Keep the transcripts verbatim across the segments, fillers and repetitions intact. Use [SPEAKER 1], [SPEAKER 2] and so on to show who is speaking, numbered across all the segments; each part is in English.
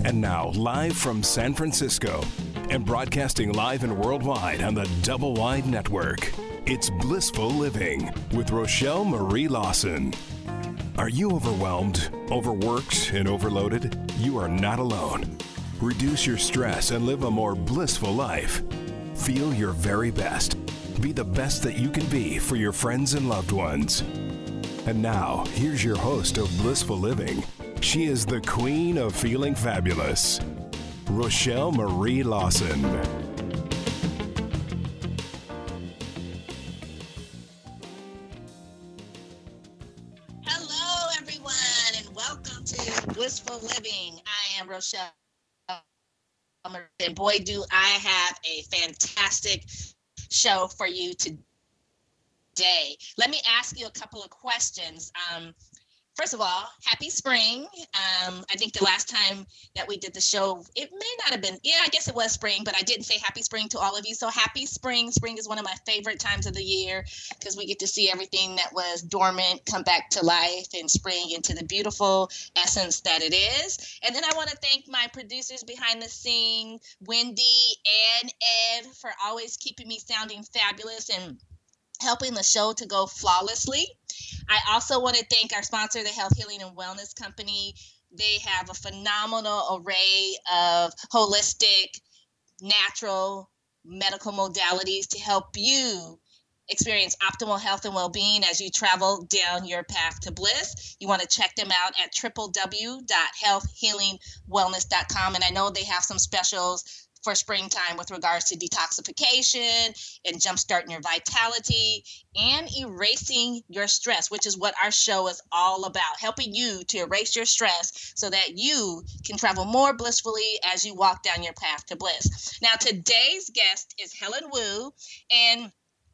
[SPEAKER 1] And now, live from San Francisco and broadcasting live and worldwide on the Double Wide Network, it's Blissful Living with Rochelle Marie Lawson. Are you overwhelmed, overworked, and overloaded? You are not alone. Reduce your stress and live a more blissful life. Feel your very best. Be the best that you can be for your friends and loved ones. And now, here's your host of Blissful Living. She is the queen of feeling fabulous, Rochelle Marie Lawson.
[SPEAKER 2] Hello, everyone, and welcome to Blissful Living. I am Rochelle, and boy, do I have a fantastic show for you today. Let me ask you a couple of questions. Um, First of all, happy spring. Um, I think the last time that we did the show, it may not have been, yeah, I guess it was spring, but I didn't say happy spring to all of you. So happy spring. Spring is one of my favorite times of the year because we get to see everything that was dormant come back to life and spring into the beautiful essence that it is. And then I want to thank my producers behind the scene, Wendy and Ed, for always keeping me sounding fabulous and helping the show to go flawlessly. I also want to thank our sponsor, the Health Healing and Wellness Company. They have a phenomenal array of holistic, natural medical modalities to help you experience optimal health and well-being as you travel down your path to bliss. You want to check them out at w w w dot health healing wellness dot com. And I know they have some specials for springtime with regards to detoxification and jumpstarting your vitality and erasing your stress, which is what our show is all about, helping you to erase your stress so that you can travel more blissfully as you walk down your path to bliss. Now, today's guest is Helen Wu, and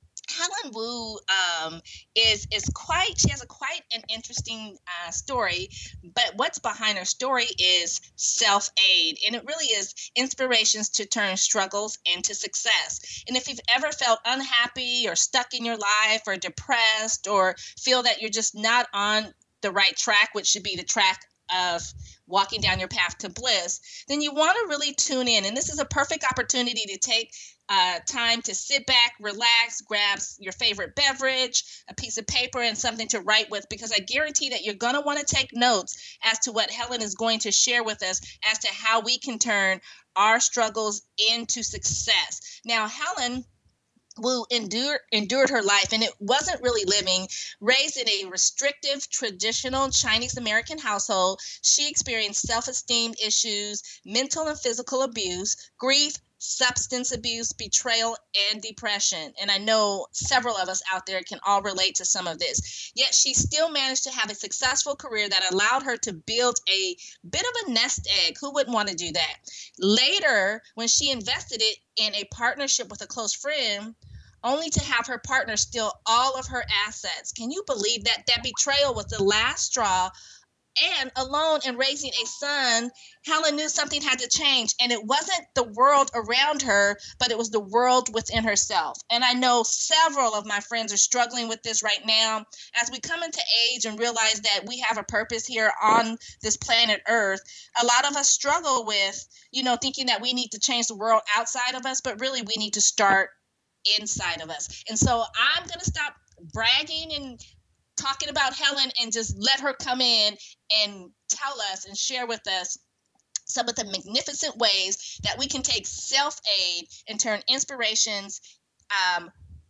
[SPEAKER 2] Helen Wu um, is is quite, she has a quite an interesting uh, story, but what's behind her story is self-aid, and it really is inspirations to turn struggles into success. And if you've ever felt unhappy or stuck in your life or depressed or feel that you're just not on the right track, which should be the track of walking down your path to bliss, then you want to really tune in. And this is a perfect opportunity to take uh, time to sit back, relax, grab your favorite beverage, a piece of paper, and something to write with, because I guarantee that you're going to want to take notes as to what Helen is going to share with us as to how we can turn our struggles into success. Now, Helen Wu endured, endured her life, and it wasn't really living. Raised in a restrictive, traditional Chinese American household, she experienced self-esteem issues, mental and physical abuse, grief, substance abuse, betrayal, and depression. And I know several of us out there can all relate to some of this. Yet she still managed to have a successful career that allowed her to build a bit of a nest egg. Who wouldn't want to do that? Later, when she invested it in a partnership with a close friend, only to have her partner steal all of her assets. Can you believe that? That betrayal was the last straw. And alone in raising a son, Helen knew something had to change. And it wasn't the world around her, but it was the world within herself. And I know several of my friends are struggling with this right now. As we come into age and realize that we have a purpose here on this planet Earth, a lot of us struggle with, you know, thinking that we need to change the world outside of us, but really we need to start inside of us. And so I'm going to stop bragging and talking about Helen and just let her come in and tell us and share with us some of the magnificent ways that we can take self-aid and turn inspirations, um,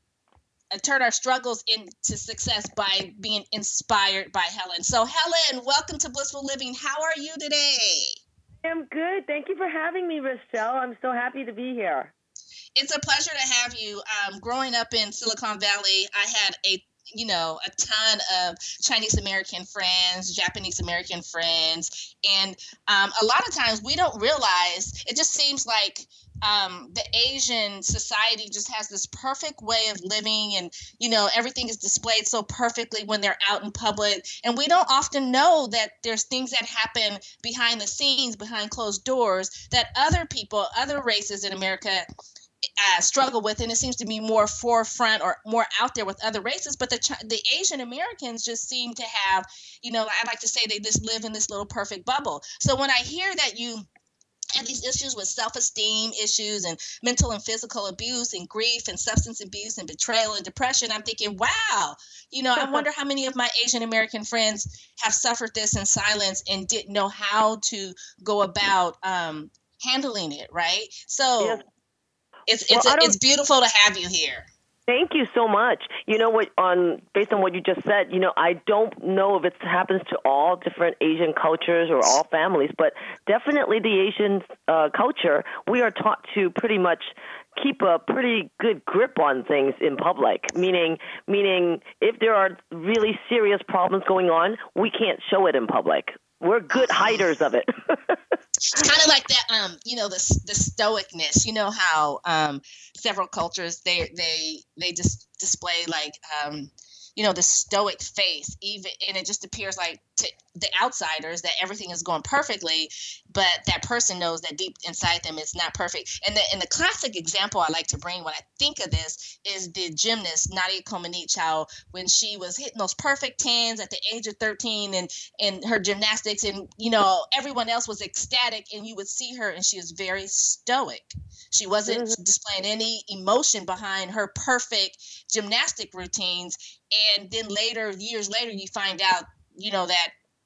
[SPEAKER 2] and turn our struggles into success by being inspired by Helen. So Helen, welcome to Blissful Living. How are you today?
[SPEAKER 3] I'm good. Thank you for having me, Rochelle. I'm so happy to be here.
[SPEAKER 2] It's a pleasure to have you. Um, growing up in Silicon Valley, I had a you know, a ton of Chinese American friends, Japanese American friends. And um, a lot of times we don't realize, it just seems like um, the Asian society just has this perfect way of living, and, you know, everything is displayed so perfectly when they're out in public. And we don't often know that there's things that happen behind the scenes, behind closed doors, that other people, other races in America Uh, struggle with, and it seems to be more forefront or more out there with other races. But the the Asian Americans just seem to have, you know, I like to say they just live in this little perfect bubble. So when I hear that you had these issues with self-esteem issues and mental and physical abuse and grief and substance abuse and betrayal and depression. I'm thinking, wow, you know, I wonder how many of my Asian American friends have suffered this in silence and didn't know how to go about um, handling it, right? So
[SPEAKER 3] Yes.
[SPEAKER 2] it's
[SPEAKER 3] Well,
[SPEAKER 2] it's a,
[SPEAKER 3] I don't-
[SPEAKER 2] it's beautiful to have you here.
[SPEAKER 3] Thank you so much. You know what? On based on what you just said, you know, I don't know if it happens to all different Asian cultures or all families, but definitely the Asian uh, culture, we are taught to pretty much keep a pretty good grip on things in public. Meaning, meaning, if there are really serious problems going on, we can't show it in public. We're good hiders of it.
[SPEAKER 2] It's kind of like that, um, you know, the the stoicness. You know how um, several cultures they they they just display like um, you know, the stoic face, even, and it just appears like to the outsiders that everything is going perfectly, but that person knows that deep inside them it's not perfect. And the and the classic example I like to bring when I think of this is the gymnast Nadia Comaneci, how when she was hitting those perfect tens at the age of thirteen and and her gymnastics, and you know everyone else was ecstatic, and you would see her and she was very stoic. She wasn't mm-hmm. displaying any emotion behind her perfect gymnastic routines. And then later, years later, you find out, you know, that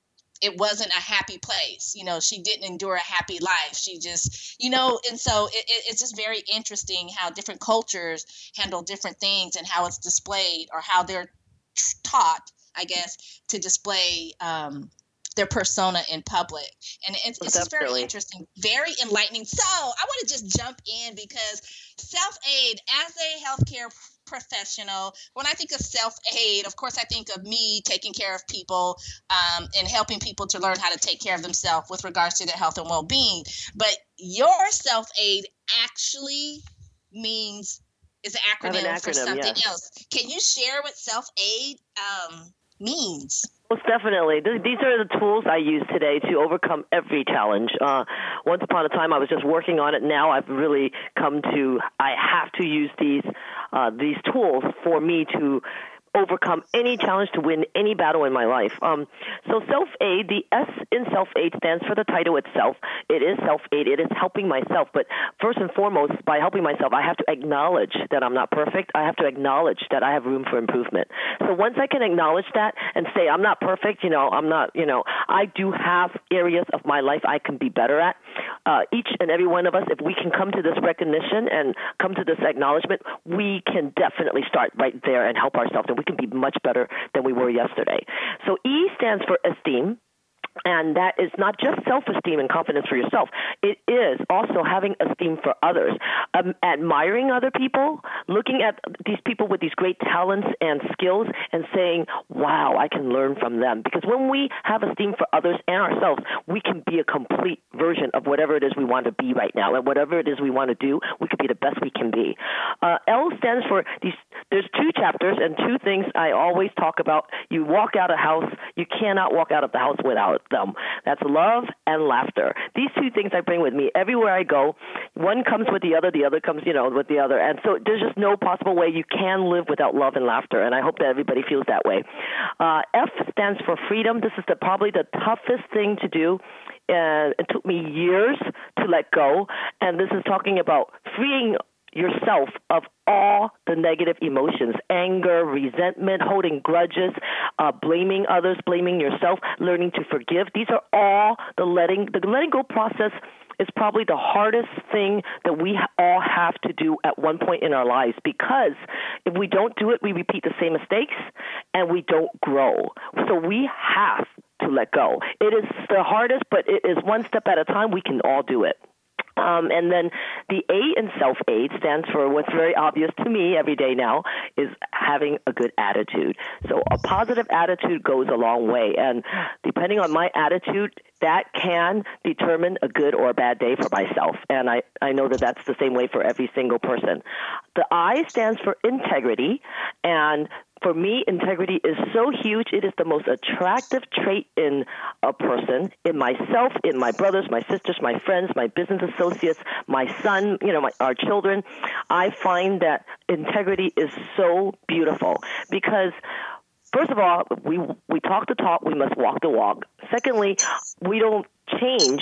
[SPEAKER 2] it wasn't a happy place. You know, she didn't endure a happy life. She just, you know, and so it, it, it's just very interesting how different cultures handle different things and how it's displayed, or how they're taught, I guess, to display um, their persona in public. And it's, it's just very interesting, very enlightening. So I want to just jump in because self-aid as a healthcare professional, when I think of self-aid, of course, I think of me taking care of people um, and helping people to learn how to take care of themselves with regards to their health and well-being. But your self-aid actually means is an acronym, an acronym for something yeah. else. Can you share what self-aid um, means?
[SPEAKER 3] Most definitely. These are the tools I use today to overcome every challenge. Uh, once upon a time, I was just working on it. Now I've really come to, I have to use these uh, these tools for me to overcome any challenge, to win any battle in my life. Um, so self-aid, the S in self-aid stands for the title itself. It is self-aid. It is helping myself. But first and foremost, by helping myself, I have to acknowledge that I'm not perfect. I have to acknowledge that I have room for improvement. So once I can acknowledge that and say, I'm not perfect, you know, I'm not, you know, I do have areas of my life I can be better at. Uh, each and every one of us, if we can come to this recognition and come to this acknowledgement, we can definitely start right there and help ourselves. And we can be much better than we were yesterday. So E stands for esteem. And that is not just self-esteem and confidence for yourself. It is also having esteem for others, um, admiring other people, looking at these people with these great talents and skills and saying, wow, I can learn from them. Because when we have esteem for others and ourselves, we can be a complete version of whatever it is we want to be right now. And whatever it is we want to do, we could be the best we can be. Uh, L stands for these. There's two chapters and two things I always talk about. You walk out of the house, you cannot walk out of the house without them. That's love and laughter. These two things I bring with me everywhere I go. One comes with the other, the other comes, you know, with the other. And so there's just no possible way you can live without love and laughter. And I hope that everybody feels that way. Uh, F stands for freedom. This is the, probably the toughest thing to do. And it took me years to let go. And this is talking about freeing yourself of all the negative emotions, anger, resentment, holding grudges, uh, blaming others, blaming yourself, learning to forgive. These are all the letting, the letting go process is probably the hardest thing that we all have to do at one point in our lives, because if we don't do it, we repeat the same mistakes and we don't grow. So we have to let go. It is the hardest, but it is one step at a time. We can all do it. Um, and then the A in self-aid stands for what's very obvious to me every day now is having a good attitude. So a positive attitude goes a long way. And depending on my attitude, that can determine a good or a bad day for myself. And I, I know that that's the same way for every single person. The I stands for integrity. And for me, integrity is so huge. It is the most attractive trait in a person, in myself, in my brothers, my sisters, my friends, my business associates, my son, you know, my, our children. I find that integrity is so beautiful because, first of all, we we talk the talk, we must walk the walk. Secondly, we don't change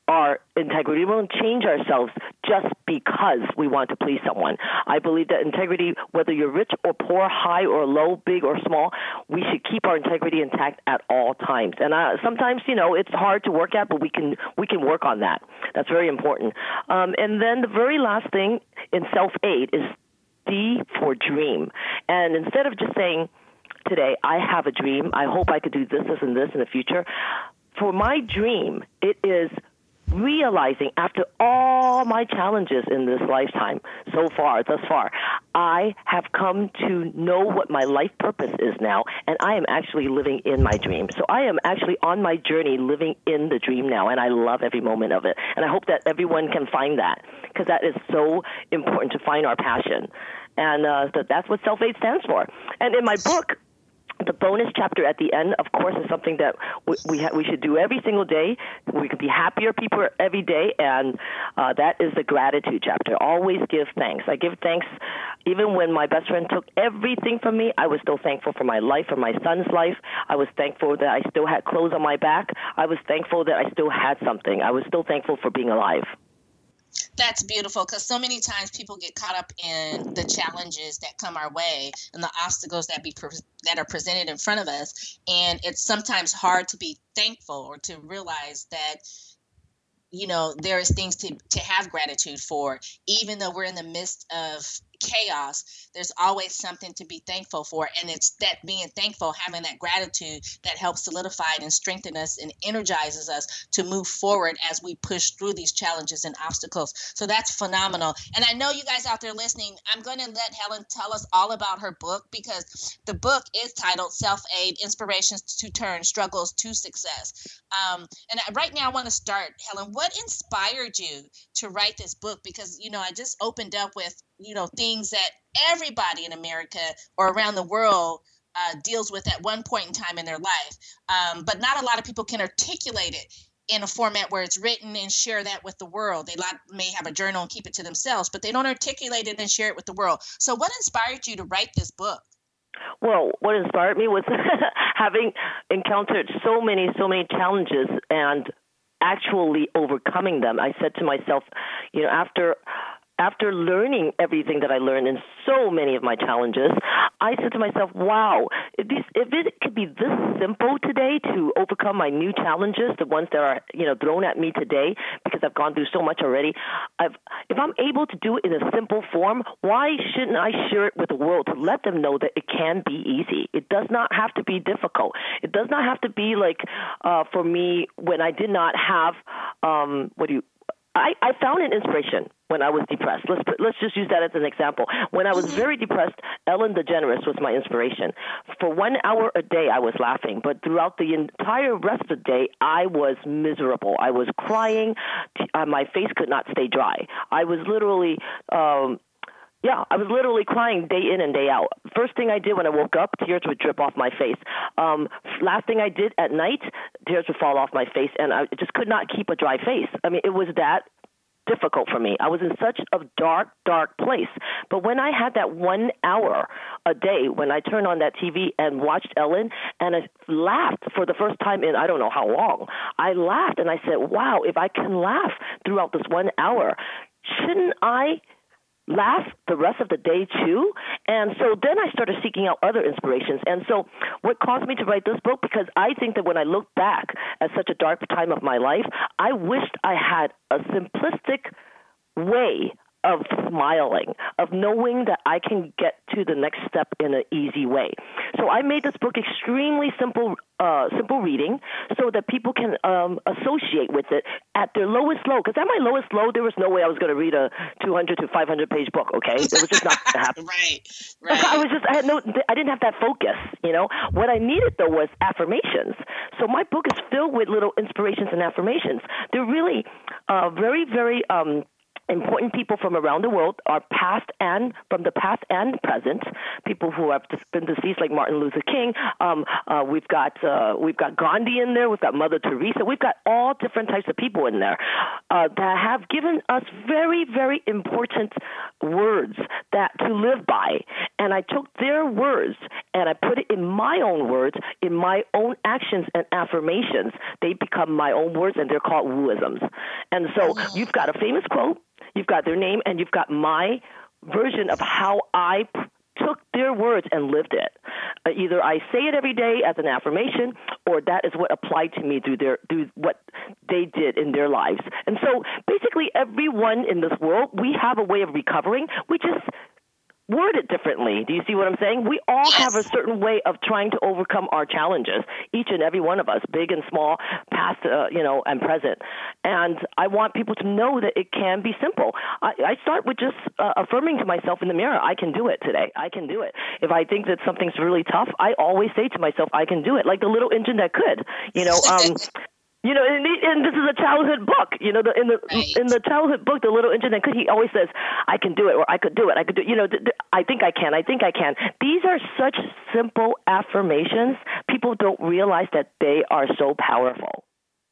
[SPEAKER 3] our integrity. We don't change ourselves just because we want to please someone. I believe that integrity, whether you're rich or poor, high or low, big or small, we should keep our integrity intact at all times. And uh, sometimes, you know, it's hard to work at, but we can we can work on that. That's very important. Um, and then the very last thing in self-aid is D for dream. And instead of just saying, today, I have a dream, I hope I could do this, this, and this in the future, for my dream, it is realizing after all my challenges in this lifetime so far, thus far, I have come to know what my life purpose is now, and I am actually living in my dream. So I am actually on my journey living in the dream now, and I love every moment of it. And I hope that everyone can find that, because that is so important to find our passion. And uh, so that's what Self-Aid stands for. And in my book, the bonus chapter at the end, of course, is something that we we, ha- we should do every single day. We could be happier people every day, and uh, that is the gratitude chapter. Always give thanks. I give thanks even when my best friend took everything from me. I was still thankful for my life, for my son's life. I was thankful that I still had clothes on my back. I was thankful that I still had something. I was still thankful for being alive.
[SPEAKER 2] That's beautiful, because so many times people get caught up in the challenges that come our way and the obstacles that be pre- that are presented in front of us, and it's sometimes hard to be thankful or to realize that, you know, there is things to, to have gratitude for. Even though we're in the midst of chaos, there's always something to be thankful for. And it's that being thankful, having that gratitude, that helps solidify and strengthen us and energizes us to move forward as we push through these challenges and obstacles. So that's phenomenal. And I know you guys out there listening, I'm going to let Helen tell us all about her book, because the book is titled Self-Aid, Inspirations to Turn Struggles to Success. Um, and I, right now I want to start, Helen, what inspired you to write this book? Because, you know, I just opened up with, you know, things that everybody in America or around the world uh, deals with at one point in time in their life. Um, but not a lot of people can articulate it in a format where it's written and share that with the world. They lot, may have a journal and keep it to themselves, but they don't articulate it and share it with the world. So what inspired you to write this book?
[SPEAKER 3] Well, what inspired me was having encountered so many, so many challenges and actually overcoming them. I said to myself, you know, after after learning everything that I learned in so many of my challenges, I said to myself, wow, if, these, if it could be this simple today to overcome my new challenges, the ones that are, you know, thrown at me today, because I've gone through so much already, I've, if I'm able to do it in a simple form, why shouldn't I share it with the world to let them know that it can be easy? It does not have to be difficult. It does not have to be like uh, for me when I did not have, um, what do you, I, I found an inspiration when I was depressed. Let's put, let's just use that as an example. When I was very depressed, Ellen DeGeneres was my inspiration. For one hour a day, I was laughing, but throughout the entire rest of the day, I was miserable. I was crying. Uh, my face could not stay dry. I was literally... Um, Yeah, I was literally crying day in and day out. First thing I did when I woke up, tears would drip off my face. Um, last thing I did at night, tears would fall off my face, and I just could not keep a dry face. I mean, it was that difficult for me. I was in such a dark, dark place. But when I had that one hour a day, when I turned on that T V and watched Ellen, and I laughed for the first time in I don't know how long, I laughed, and I said, wow, if I can laugh throughout this one hour, shouldn't I laugh the rest of the day too? And so then I started seeking out other inspirations. And so what caused me to write this book, because I think that when I look back at such a dark time of my life, I wished I had a simplistic way of smiling, of knowing that I can get to the next step in an easy way. So I made this book extremely simple, uh, simple reading, so that people can um, associate with it at their lowest low. Because at my lowest low, there was no way I was going to read a two hundred to five hundred page book. Okay, it was just not going to happen.
[SPEAKER 2] Right, right.
[SPEAKER 3] I was just, I had no, I didn't have that focus. You know, what I needed though was affirmations. So my book is filled with little inspirations and affirmations. They're really uh, very, very. Um, important people from around the world, are past and from the past and present, people who have been deceased like Martin Luther King. Um, uh, we've got uh, we've got Gandhi in there. We've got Mother Teresa. We've got all different types of people in there uh, that have given us very, very important words that to live by. And I took their words and I put it in my own words, in my own actions and affirmations. They become my own words, and they're called wooisms. And so you've got a famous quote, you've got their name, and you've got my version of how I p- took their words and lived it. Uh, either I say it every day as an affirmation, or that is what applied to me through their through what they did in their lives. And so basically everyone in this world, we have a way of recovering, which is word it differently. Do you see what I'm saying? We all have a certain way of trying to overcome our challenges, each and every one of us, big and small, past, uh, you know, and present. And I want people to know that it can be simple. I, I start with just uh, affirming to myself in the mirror, I can do it today. I can do it. If I think that something's really tough, I always say to myself, I can do it, like the little engine that could, you know. Um, You know, and, and this is a childhood book. You know, the, in the right. in the childhood book, The Little Engine That Could, he always says, "I can do it," or "I could do it." I could do. You know, th- th- I think I can. I think I can. These are such simple affirmations. People don't realize that they are so powerful.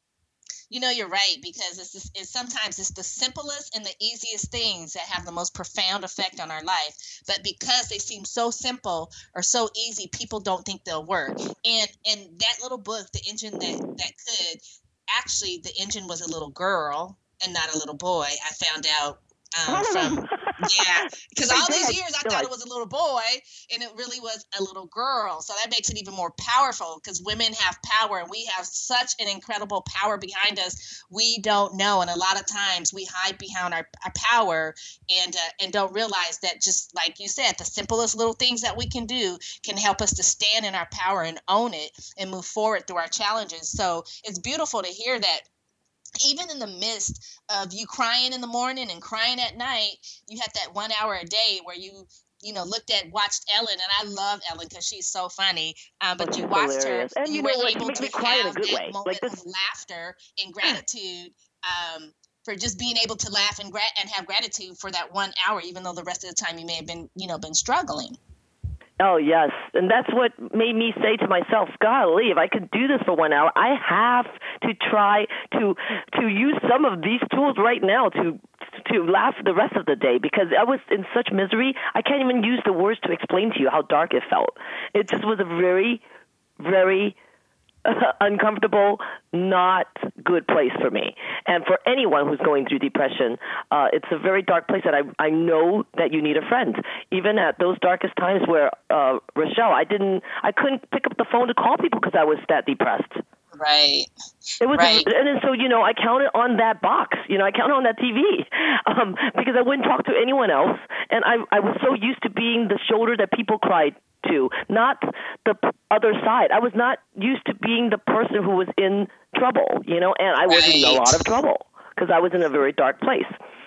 [SPEAKER 2] You know, you're right, because it's, just, it's sometimes it's the simplest and the easiest things that have the most profound effect on our life. But because they seem so simple or so easy, people don't think they'll work. And and that little book, The Engine That, that Could, actually the engine was a little girl and not a little boy. I found out um, from, yeah, because all these years I thought it was a little boy, and it really was a little girl. So that makes it even more powerful, because women have power, and we have such an incredible power behind us. We don't know, and a lot of times we hide behind our, our power and uh, and don't realize that, just like you said, the simplest little things that we can do can help us to stand in our power and own it and move forward through our challenges. So it's beautiful to hear that. Even in the midst of you crying in the morning and crying at night, you had that one hour a day where you, you know, looked at, watched Ellen, and I love Ellen because she's so funny. Um, but
[SPEAKER 3] oh,
[SPEAKER 2] you watched
[SPEAKER 3] hilarious.
[SPEAKER 2] her,
[SPEAKER 3] And
[SPEAKER 2] you,
[SPEAKER 3] you
[SPEAKER 2] were
[SPEAKER 3] know what?
[SPEAKER 2] able
[SPEAKER 3] She
[SPEAKER 2] to
[SPEAKER 3] cry in a
[SPEAKER 2] have
[SPEAKER 3] good
[SPEAKER 2] that
[SPEAKER 3] way.
[SPEAKER 2] moment
[SPEAKER 3] Like this...
[SPEAKER 2] of laughter and gratitude, um, for just being able to laugh and gra- and have gratitude for that one hour, even though the rest of the time you may have been, you know, been struggling.
[SPEAKER 3] Oh, yes. And that's what made me say to myself, golly, if I could do this for one hour, I have to try to to use some of these tools right now to to laugh the rest of the day, because I was in such misery. I can't even use the words to explain to you how dark it felt. It just was a very, very uh, uncomfortable, not good place for me. And for anyone who's going through depression, uh, it's a very dark place that I, I know that you need a friend. Even at those darkest times where, uh, Rochelle, I didn't, I couldn't pick up the phone to call people because I was that depressed.
[SPEAKER 2] Right.
[SPEAKER 3] It was,
[SPEAKER 2] right.
[SPEAKER 3] And then so, you know, I counted on that box, you know, I counted on that T V, um, because I wouldn't talk to anyone else. And I, I was so used to being the shoulder that people cried to, not the other side. I was not used to being the person who was in trouble, you know, and I was right. in a lot of trouble because I was in a very dark place.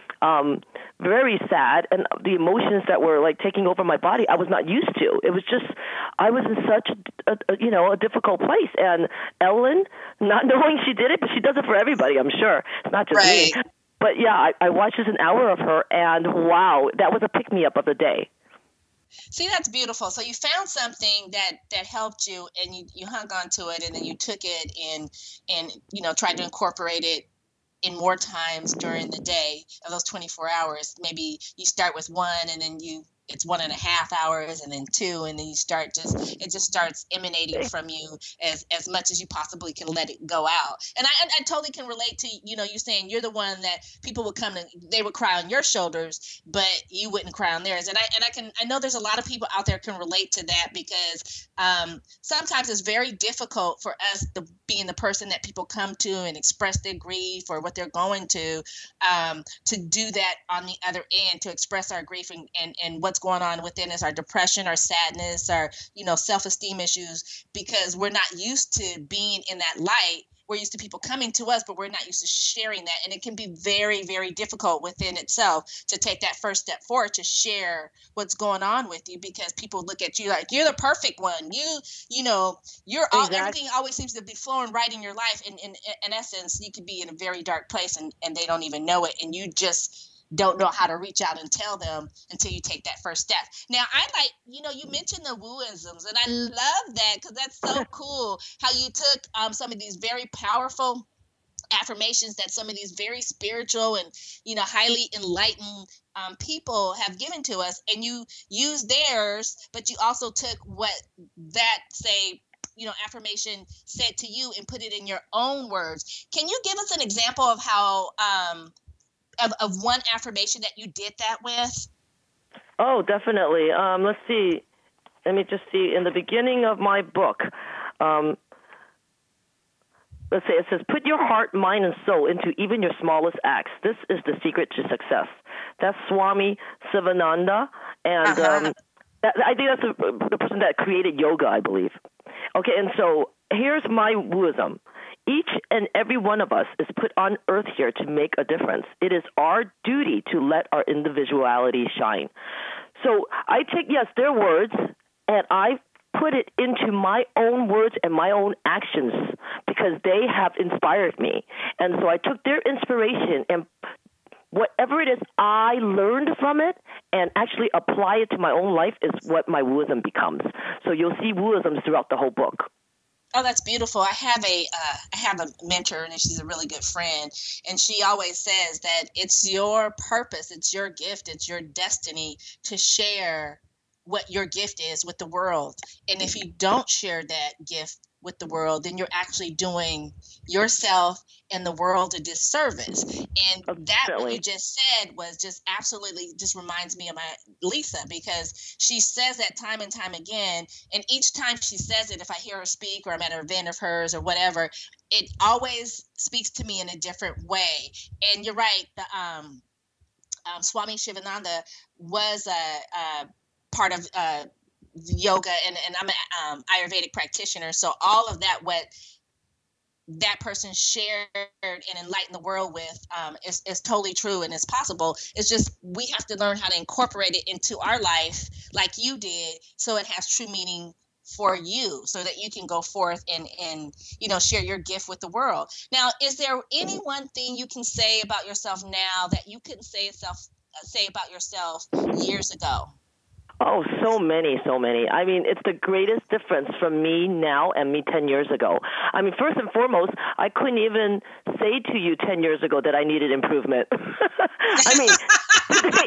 [SPEAKER 3] Um, very sad, and the emotions that were like taking over my body, I was not used to. It was just, I was in such a, a you know, a difficult place. And Ellen, not knowing she did it, but she does it for everybody, I'm sure. It's not just
[SPEAKER 2] right.
[SPEAKER 3] me. But yeah, I, I watched just an hour of her, and wow, that was a pick-me-up of the day.
[SPEAKER 2] See, that's beautiful. So you found something that, that helped you, and you, you hung on to it, and then you took it and, and, you know, tried to incorporate it in more times during the day of those twenty-four hours. Maybe you start with one, and then you it's one and a half hours, and then two, and then you start just it just starts emanating from you as as much as you possibly can let it go out. And I, I totally can relate to, you know, you saying you're the one that people would come to, they would cry on your shoulders, but you wouldn't cry on theirs. And I and I can I know there's a lot of people out there can relate to that, because um, sometimes it's very difficult for us to being the person that people come to and express their grief or what they're going to, um, to do that on the other end, to express our grief and, and, and what's going on within us, our depression, our sadness, our, you know, self-esteem issues, because we're not used to being in that light. We're used to people coming to us, but we're not used to sharing that. And it can be very, very difficult within itself to take that first step forward, to share what's going on with you, because people look at you like you're the perfect one. You, you know, you're all, exactly. Everything always seems to be flowing right in your life. And in, in essence, you could be in a very dark place, and, and they don't even know it. And you just, don't know how to reach out and tell them until you take that first step. Now, I like, you know, you mentioned the wooisms, and I love that because that's so cool how you took um, some of these very powerful affirmations that some of these very spiritual and, you know, highly enlightened um, people have given to us, and you use theirs, but you also took what that, say, you know, affirmation said to you and put it in your own words. Can you give us an example of how, um, of, of one affirmation that you did that with?
[SPEAKER 3] Oh, definitely. Um, let's see. Let me just see. In the beginning of my book, um, let's say it says, put your heart, mind, and soul into even your smallest acts. This is the secret to success. That's Swami Sivananda. And uh-huh. um, that, I think that's the, the person that created yoga, I believe. Okay, and so here's my wisdom. Each and every one of us is put on earth here to make a difference. It is our duty to let our individuality shine. So I take, yes, their words, and I put it into my own words and my own actions because they have inspired me. And so I took their inspiration and whatever it is I learned from it and actually apply it to my own life is what my wisdom becomes. So you'll see wisdoms throughout the whole book.
[SPEAKER 2] Oh, that's beautiful. I have a uh, I have a mentor, and she's a really good friend, and she always says that it's your purpose, it's your gift, it's your destiny to share what your gift is with the world. And if you don't share that gift with the world, then you're actually doing yourself and the world a disservice. And that what you just said was just absolutely just reminds me of my Lisa, because she says that time and time again. And each time she says it, if I hear her speak or I'm at an event of hers or whatever, it always speaks to me in a different way. And you're right. The um, um Swami Shivananda was a, a part of uh yoga, and, and I'm an um, Ayurvedic practitioner. So all of that, what that person shared and enlightened the world with um, is, is totally true and it's possible. It's just we have to learn how to incorporate it into our life like you did, so it has true meaning for you, so that you can go forth and, and you know, share your gift with the world. Now, is there any one thing you can say about yourself now that you couldn't say yourself, say about yourself years ago?
[SPEAKER 3] Oh, so many, so many. I mean, it's the greatest difference from me now and me ten years ago. I mean, first and foremost, I couldn't even say to you ten years ago that I needed improvement. I mean, today,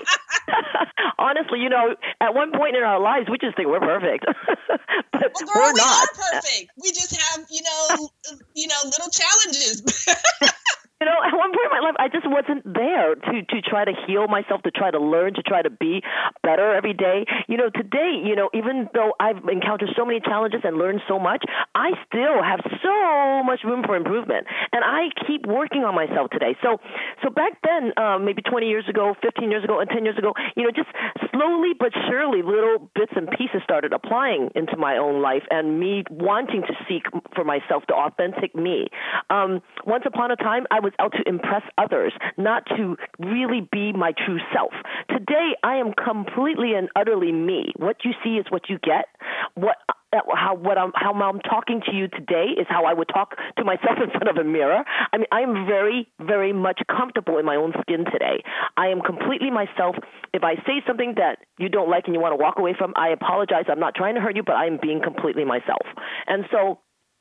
[SPEAKER 3] honestly, you know, at one point in our lives, we just think we're perfect. But
[SPEAKER 2] well, girl,
[SPEAKER 3] we're
[SPEAKER 2] we
[SPEAKER 3] not.
[SPEAKER 2] are perfect. We just have, you know, you know, little challenges.
[SPEAKER 3] You know, at one point in my life, I just wasn't there to, to try to heal myself, to try to learn, to try to be better every day. You know, today, you know, even though I've encountered so many challenges and learned so much, I still have so much room for improvement. And I keep working on myself today. So so back then, um, maybe twenty years ago, fifteen years ago, and ten years ago, you know, just slowly but surely little bits and pieces started applying into my own life and me wanting to seek for myself the authentic me. Um, once upon a time, I was out to impress others, not to really be my true self. Today, I am completely and utterly me. What you see is what you get. What how what I'm how I'm talking to you today is how I would talk to myself in front of a mirror. I mean, I am very, very much comfortable in my own skin today. I am completely myself. If I say something that you don't like and you want to walk away from, I apologize. I'm not trying to hurt you, but I am being completely myself. And so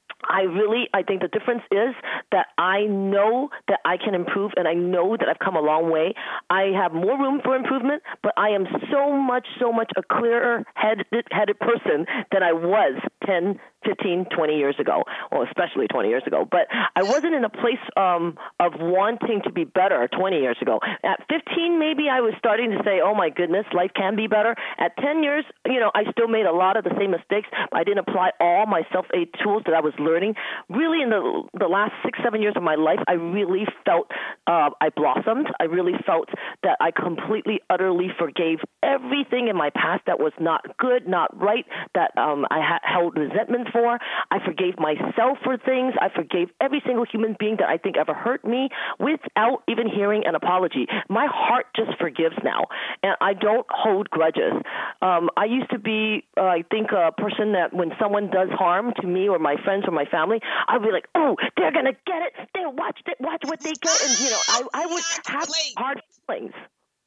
[SPEAKER 3] I really, I think the difference is that I know that I can improve, and I know that I've come a long way. I have more room for improvement, but I am so much, so much a clearer headed, headed person than I was ten, fifteen, twenty years ago, well, especially twenty years ago. But I wasn't in a place um, of wanting to be better twenty years ago. At fifteen, maybe I was starting to say, oh, my goodness, life can be better. At ten years, you know, I still made a lot of the same mistakes. I didn't apply all my self-aid tools that I was learning. Really, in the the last six, seven years of my life, I really felt uh, I blossomed. I really felt that I completely, utterly forgave everything in my past that was not good, not right, that um, I ha- held resentment for. I forgave myself for things. I forgave every single human being that I think ever hurt me without even hearing an apology. My heart just forgives now, and I don't hold grudges. Um, I used to be, uh, I think, a person that when someone does harm to me or my friends or my family, I'd be like, oh, they're going to get it. They watch it, watch what they get. And, you know, I, I would have hard feelings.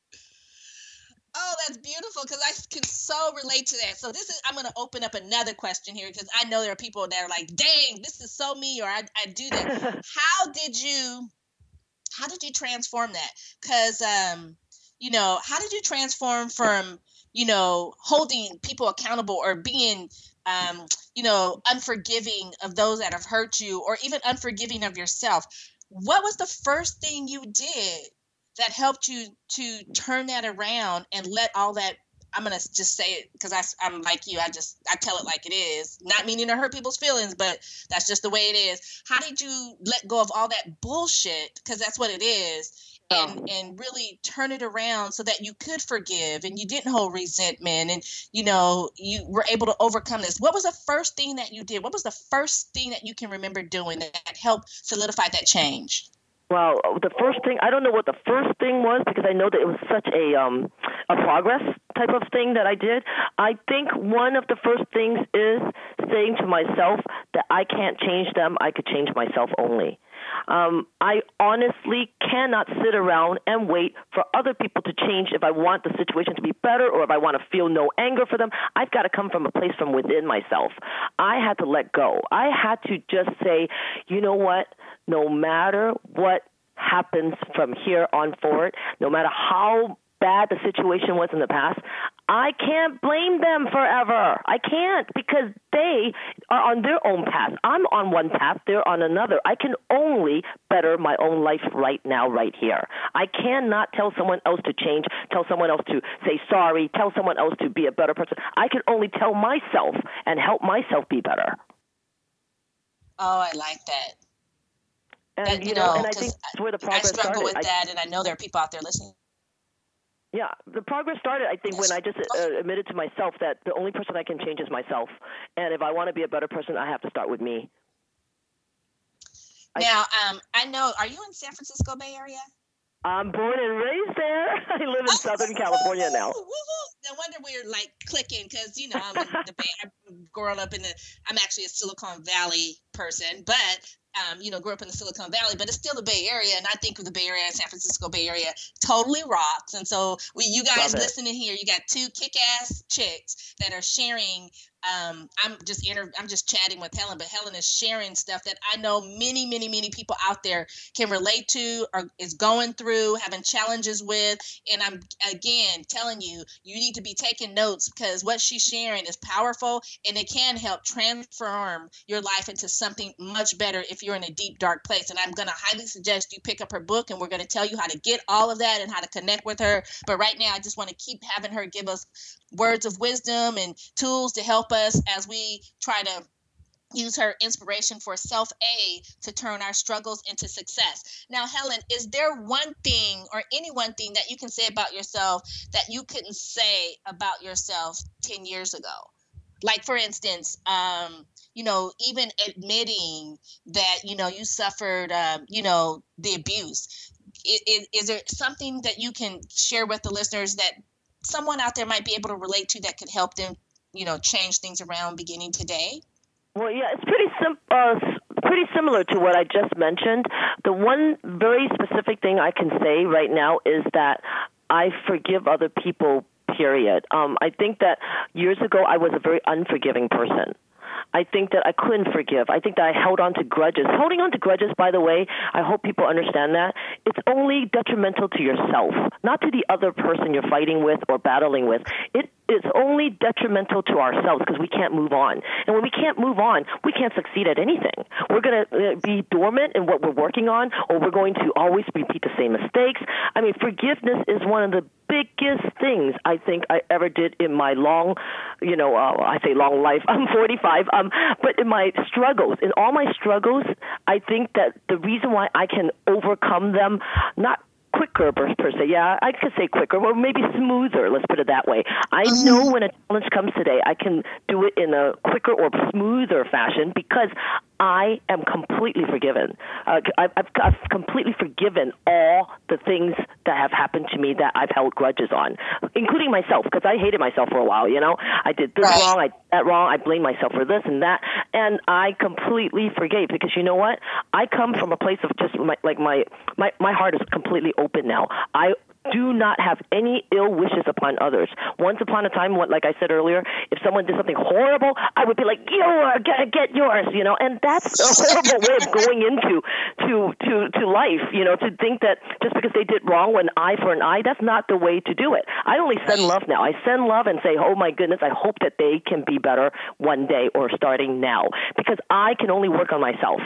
[SPEAKER 2] Oh, that's beautiful because I can so relate to that. So this is, I'm going to open up another question here because I know there are people that are like, dang, this is so me, or I, I do that. How did you, how did you transform that? Because, um, you know, how did you transform from, you know, holding people accountable or being, um, you know, unforgiving of those that have hurt you or even unforgiving of yourself? What was the first thing you did that helped you to turn that around and let all that, I'm going to just say it because I'm like you, I just, I tell it like it is, not meaning to hurt people's feelings, but that's just the way it is. How did you let go of all that bullshit? Because that's what it is. And, oh. and really turn it around so that you could forgive and you didn't hold resentment and, you know, you were able to overcome this. What was the first thing that you did? What was the first thing that you can remember doing that helped solidify that change?
[SPEAKER 3] Well, the first thing, I don't know what the first thing was because I know that it was such a um, a progress type of thing that I did. I think one of the first things is saying to myself that I can't change them, I could change myself only. Um, I honestly cannot sit around and wait for other people to change if I want the situation to be better or if I want to feel no anger for them. I've got to come from a place from within myself. I had to let go. I had to just say, you know what, no matter what happens from here on forward, no matter how bad the situation was in the past, I can't blame them forever. I can't because they are on their own path. I'm on one path. They're on another. I can only better my own life right now, right here. I cannot tell someone else to change, tell someone else to say sorry, tell someone else to be a better person. I can only tell myself and help myself be better.
[SPEAKER 2] Oh, I like that.
[SPEAKER 3] And,
[SPEAKER 2] that,
[SPEAKER 3] you,
[SPEAKER 2] you
[SPEAKER 3] know,
[SPEAKER 2] know,
[SPEAKER 3] and I think that's where the progress started.
[SPEAKER 2] I struggle
[SPEAKER 3] started.
[SPEAKER 2] with I, that, and I know there are people out there listening.
[SPEAKER 3] Yeah, the progress started, I think, when I just uh, admitted to myself that the only person I can change is myself. And if I want to be a better person, I have to start with me.
[SPEAKER 2] Now, I, um, I know, are you in San Francisco Bay Area?
[SPEAKER 3] I'm born and raised there. I live in oh, Southern woo-hoo, California now.
[SPEAKER 2] Woo-hoo. No wonder we're like clicking because, you know, I'm in the Bay. I'm growing up in the, I'm actually a Silicon Valley person, but Um, you know, grew up in the Silicon Valley, but it's still the Bay Area. And I think of the Bay Area, San Francisco Bay Area, totally rocks. And so we, you guys listening here, you got two kick-ass chicks that are sharing. Um, I'm just inter- I'm just chatting with Helen, but Helen is sharing stuff that I know many, many, many people out there can relate to or is going through, having challenges with. And I'm, again, telling you, you need to be taking notes because what she's sharing is powerful and it can help transform your life into something much better if you're in a deep, dark place. And I'm going to highly suggest you pick up her book and we're going to tell you how to get all of that and how to connect with her. But right now, I just want to keep having her give us words of wisdom and tools to help us as we try to use her inspiration for self-aid to turn our struggles into success. Now, Helen, is there one thing or any one thing that you can say about yourself that you couldn't say about yourself ten years ago? Like, for instance, um, you know, even admitting that, you know, you suffered, um, you know, the abuse. Is, is there something that you can share with the listeners that someone out there might be able to relate to that could help them, you know, change things around beginning today?
[SPEAKER 3] Well, yeah, it's pretty sim- uh, pretty similar to what I just mentioned. The one very specific thing I can say right now is that I forgive other people, period. Um, I think that years ago I was a very unforgiving person. I think that I couldn't forgive. I think that I held on to grudges. Holding on to grudges, by the way, I hope people understand that, it's only detrimental to yourself, not to the other person you're fighting with or battling with. It is only detrimental to ourselves because we can't move on. And when we can't move on, we can't succeed at anything. We're going to be dormant in what we're working on, or we're going to always repeat the same mistakes. I mean, forgiveness is one of the biggest things I think I ever did in my long, you know, uh, I say long life. I'm forty-five. Um, but in my struggles, in all my struggles, I think that the reason why I can overcome them, not quicker per, per se, yeah, I could say quicker, or maybe smoother, let's put it that way. I know when a challenge comes today, I can do it in a quicker or smoother fashion because I am completely forgiven. Uh, I've, I've completely forgiven all the things that have happened to me that I've held grudges on, including myself, because I hated myself for a while, you know. I did this right. wrong, I did that wrong, I blamed myself for this and that, and I completely forgave because you know what? I come from a place of just, my, like, my, my, my heart is completely open now. I do not have any ill wishes upon others. Once upon a time, what, like I said earlier, if someone did something horrible, I would be like, "Yours, get, get yours," you know. And that's a horrible way of going into to to to life, you know. To think that just because they did wrong, an eye for an eye, that's not the way to do it. I only send love now. I send love and say, "Oh my goodness, I hope that they can be better one day or starting now," because I can only work on myself.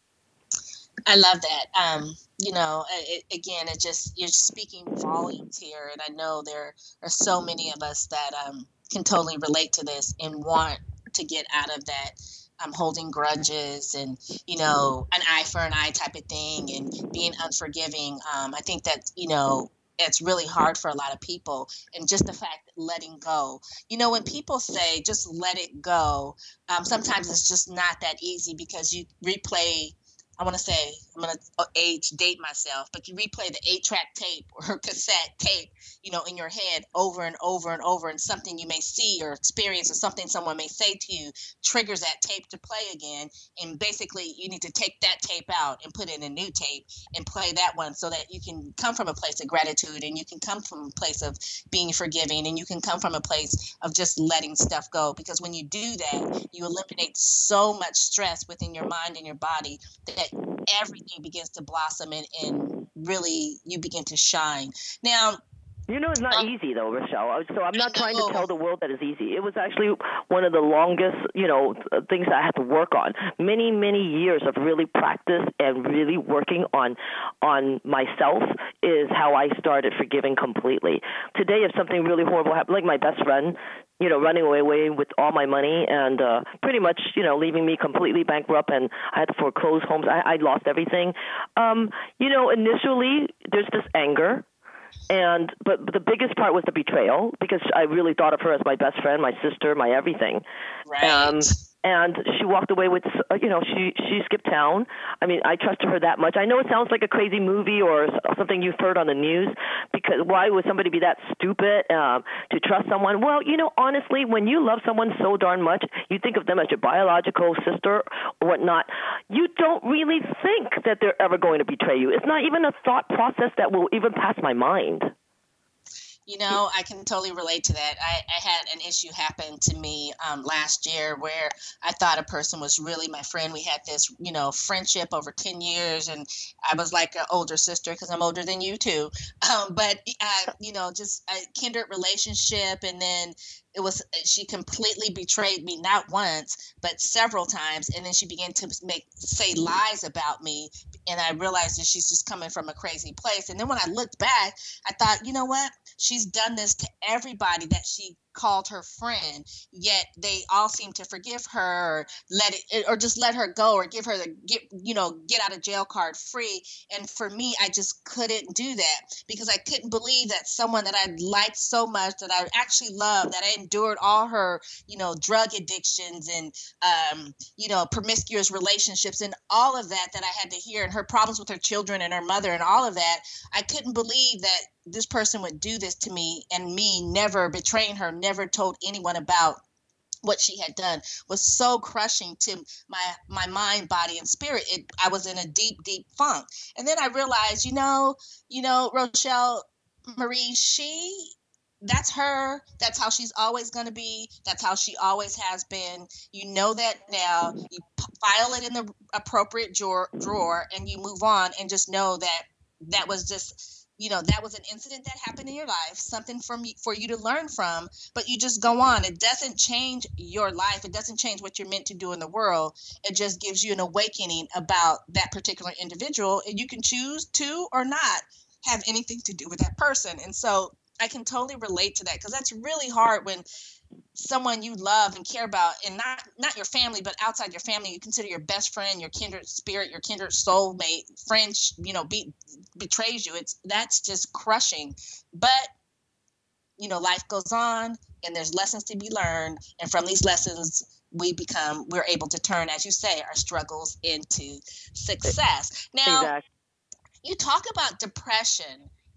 [SPEAKER 2] I love that. Um, you know, it, again, it just, you're speaking volumes here. And I know there are so many of us that um, can totally relate to this and want to get out of that um, holding grudges and, you know, an eye for an eye type of thing and being unforgiving. Um, I think that, you know, it's really hard for a lot of people. And just the fact that letting go, you know, when people say just let it go, um, sometimes it's just not that easy because you replay, I want to say, I'm going to age date myself, but you replay the eight track tape or cassette tape, you know, in your head over and over and over, and something you may see or experience or something someone may say to you triggers that tape to play again. And basically you need to take that tape out and put in a new tape and play that one so that you can come from a place of gratitude and you can come from a place of being forgiving and you can come from a place of just letting stuff go. Because when you do that, you eliminate so much stress within your mind and your body that everything begins to blossom and, and really you begin to shine. Now,
[SPEAKER 3] you know, it's not
[SPEAKER 2] um,
[SPEAKER 3] easy, though, Rochelle. So I'm not trying to tell the world that it's easy. It was actually one of the longest, you know, things that I had to work on. Many, many years of really practice and really working on on myself is how I started forgiving completely. Today, if something really horrible happened, like my best friend, you know, running away, away with all my money and uh, pretty much, you know, leaving me completely bankrupt, and I had to foreclose homes. I, I lost everything. Um, you know, initially, there's this anger. And but, but the biggest part was the betrayal, because I really thought of her as my best friend, my sister, my everything.
[SPEAKER 2] Right.
[SPEAKER 3] Um, and she walked away with, uh, you know, she she skipped town. I mean, I trusted her that much. I know it sounds like a crazy movie or something you've heard on the news, because why would somebody be that stupid um, to trust someone? Well, you know, honestly, when you love someone so darn much, you think of them as your biological sister or whatnot, you don't really think that they're ever going to betray you. It's not even a thought process that will even pass my mind.
[SPEAKER 2] You know, I can totally relate to that. I, I had an issue happen to me um, last year where I thought a person was really my friend. We had this, you know, friendship over ten years, and I was like an older sister because I'm older than you too. Um, but, uh, you know, just a kindred relationship. And then it was, she completely betrayed me, not once, but several times. And then she began to make, say lies about me. And I realized that she's just coming from a crazy place. And then when I looked back, I thought, you know what? She's done this to everybody that she called her friend, yet they all seem to forgive her or let it, or just let her go, or give her the get, you know, get out of jail card free. And for me, I just couldn't do that, because I couldn't believe that someone that I liked so much, that I actually loved, that I endured all her, you know, drug addictions and, um, you know, promiscuous relationships and all of that, that I had to hear, and her problems with her children and her mother and all of that. I couldn't believe that this person would do this to me, and me never betraying her, never told anyone about what she had done, was so crushing to my my mind, body, and spirit. It, I was in a deep, deep funk. And then I realized, you know, you know, Rochelle Marie, she, that's her. That's how she's always going to be. That's how she always has been. You know that now. You p- file it in the appropriate drawer, drawer, and you move on, and just know that that was just, you know, that was an incident that happened in your life, something from for you to learn from, but you just go on. It doesn't change your life. It doesn't change what you're meant to do in the world. It just gives you an awakening about that particular individual, and you can choose to or not have anything to do with that person. And so I can totally relate to that, because that's really hard when someone you love and care about, and not not your family, but outside your family, you consider your best friend, your kindred spirit, your kindred soulmate, friend, you know, be, betrays you. It's that's just crushing. But you know, life goes on, and there's lessons to be learned, and from these lessons, we become we're able to turn, as you say, our struggles into success. Now,
[SPEAKER 3] Exactly.
[SPEAKER 2] You talk about depression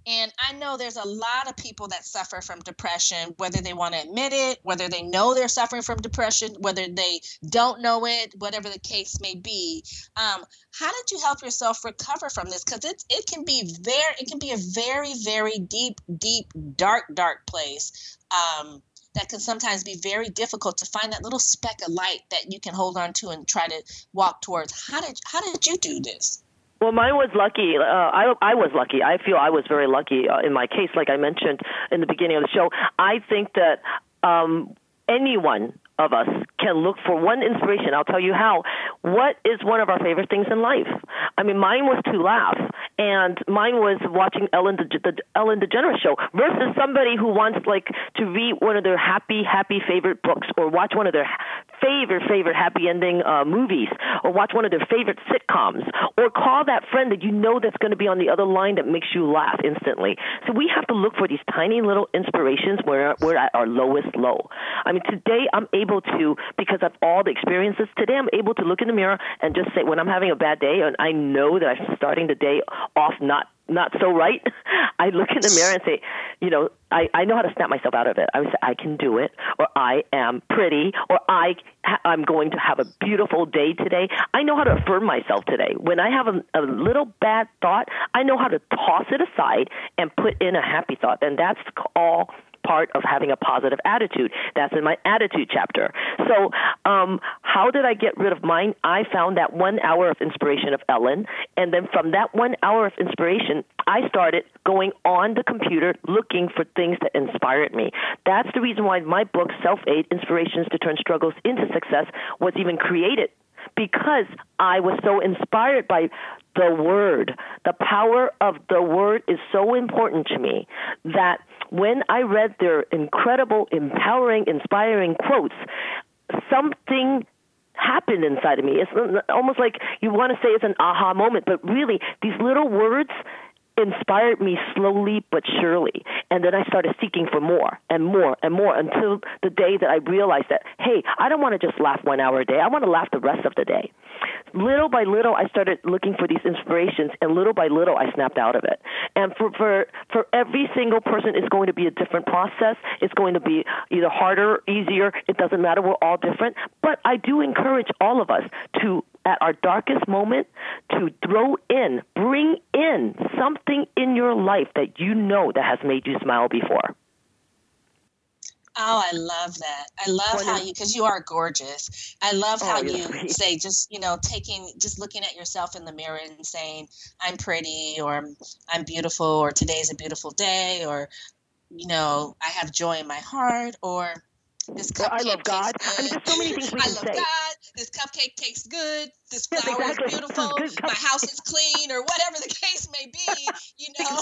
[SPEAKER 2] And I know there's a lot of people that suffer from depression, whether they want to admit it, whether they know they're suffering from depression, whether they don't know it, whatever the case may be. Um, how did you help yourself recover from this? Because it it can be very, it can be a very, very deep, deep, dark, dark place. Um, that can sometimes be very difficult to find that little speck of light that you can hold on to and try to walk towards. How did how did you do this?
[SPEAKER 3] Well, mine was lucky. Uh, I, I was lucky. I feel I was very lucky uh, in my case, like I mentioned in the beginning of the show. I think that um, anyone of us can look for one inspiration. I'll tell you how. What is one of our favorite things in life? I mean, mine was to laugh, and mine was watching Ellen the, the Ellen DeGeneres show versus somebody who wants like to read one of their happy, happy favorite books, or watch one of their favorite, favorite happy ending uh, movies, or watch one of their favorite sitcoms, or call that friend that you know that's going to be on the other line that makes you laugh instantly. So we have to look for these tiny little inspirations where we're at our lowest low. I mean, today I'm able to, because of all the experiences, today I'm able to look in the mirror and just say, when I'm having a bad day and I know that I'm starting the day off not not so right, I look in the mirror and say, you know, I, I know how to snap myself out of it. I would say, I can do it, or I am pretty, or I, I'm going to have a beautiful day today. I know how to affirm myself today. When I have a, a little bad thought, I know how to toss it aside and put in a happy thought. And that's all part of having a positive attitude. That's in my attitude chapter. So um, how did I get rid of mine? I found that one hour of inspiration of Ellen, and then from that one hour of inspiration, I started going on the computer looking for things that inspired me. That's the reason why my book, Self-Aid, Inspirations to Turn Struggles into Success, was even created, because I was so inspired by the word. The power of the word is so important to me that when I read their incredible, empowering, inspiring quotes, something happened inside of me. It's almost like you want to say it's an aha moment, but really these little words inspired me slowly but surely. And then I started seeking for more and more and more until the day that I realized that, hey, I don't want to just laugh one hour a day. I want to laugh the rest of the day. Little by little, I started looking for these inspirations, and little by little, I snapped out of it. And for, for, for every single person, it's going to be a different process. It's going to be either harder, easier. It doesn't matter. We're all different. But I do encourage all of us to, at our darkest moment, to throw in, bring in something in your life that you know that has made you smile before.
[SPEAKER 2] Oh, I love that. I love how you, because you are gorgeous. I love how
[SPEAKER 3] Oh, you're
[SPEAKER 2] you
[SPEAKER 3] sweet.
[SPEAKER 2] say, just, you know, taking, just looking at yourself in the mirror and saying, I'm pretty, or I'm beautiful, or today's a beautiful day, or, you know, I have joy in my heart, or this
[SPEAKER 3] Or
[SPEAKER 2] cupcake
[SPEAKER 3] I love God.
[SPEAKER 2] tastes
[SPEAKER 3] I mean,
[SPEAKER 2] good.
[SPEAKER 3] there's so many things we
[SPEAKER 2] I
[SPEAKER 3] can
[SPEAKER 2] love
[SPEAKER 3] say.
[SPEAKER 2] God. This cupcake tastes good. This
[SPEAKER 3] Yes,
[SPEAKER 2] flower
[SPEAKER 3] exactly.
[SPEAKER 2] is beautiful.
[SPEAKER 3] Good
[SPEAKER 2] My
[SPEAKER 3] cupcake.
[SPEAKER 2] house is clean, or whatever the case may be. You know,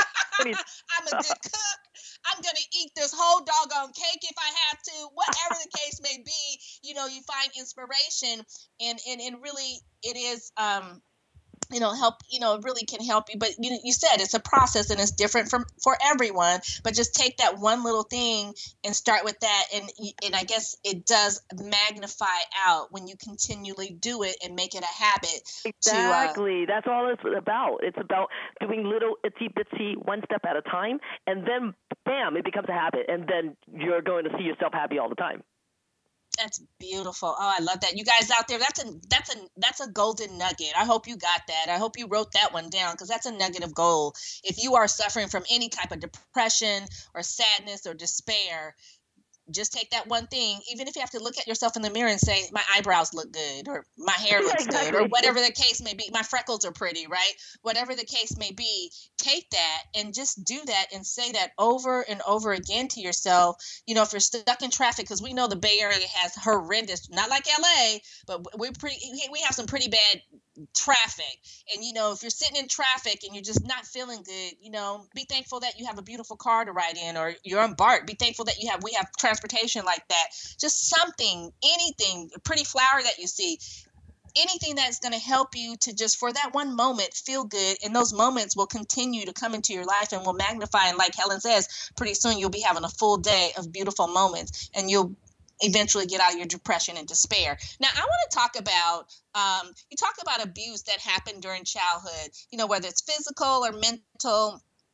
[SPEAKER 2] I'm a good cook. I'm going to eat this whole doggone cake if I have to, whatever the case may be. You know, you find inspiration, and, and, and really it is, um, you know, help, you know, it really can help you. But you, you said it's a process, and it's different from for everyone. But just take that one little thing and start with that. And, and I guess it does magnify out when you continually do it and make it a habit.
[SPEAKER 3] Exactly. To, uh, That's all it's about. It's about doing little itsy bitsy, one step at a time. And then, bam, it becomes a habit. And then you're going to see yourself happy all the time.
[SPEAKER 2] That's beautiful. Oh, I love that. You guys out there, that's a that's a that's a golden nugget. I hope you got that. I hope you wrote that one down, because that's a nugget of gold. If you are suffering from any type of depression or sadness or despair, just take that one thing, even if you have to look at yourself in the mirror and say, my eyebrows look good, or my hair looks
[SPEAKER 3] exactly.
[SPEAKER 2] good, or whatever the case may be. My freckles are pretty, right? Whatever the case may be, take that and just do that and say that over and over again to yourself. You know, if you're stuck in traffic, because we know the Bay Area has horrendous, not like L A, but we're pretty, we have some pretty bad traffic. And, you know, if you're sitting in traffic and you're just not feeling good, you know, be thankful that you have a beautiful car to ride in, or you're on BART. Be thankful that you have, we have transportation like that. Just something, anything, a pretty flower that you see, anything that's going to help you to just for that one moment feel good. And those moments will continue to come into your life and will magnify. And like Helen says, pretty soon you'll be having a full day of beautiful moments, and you'll eventually get out of your depression and despair. Now, I want to talk about, um, you talk about abuse that happened during childhood, you know, whether it's physical or mental.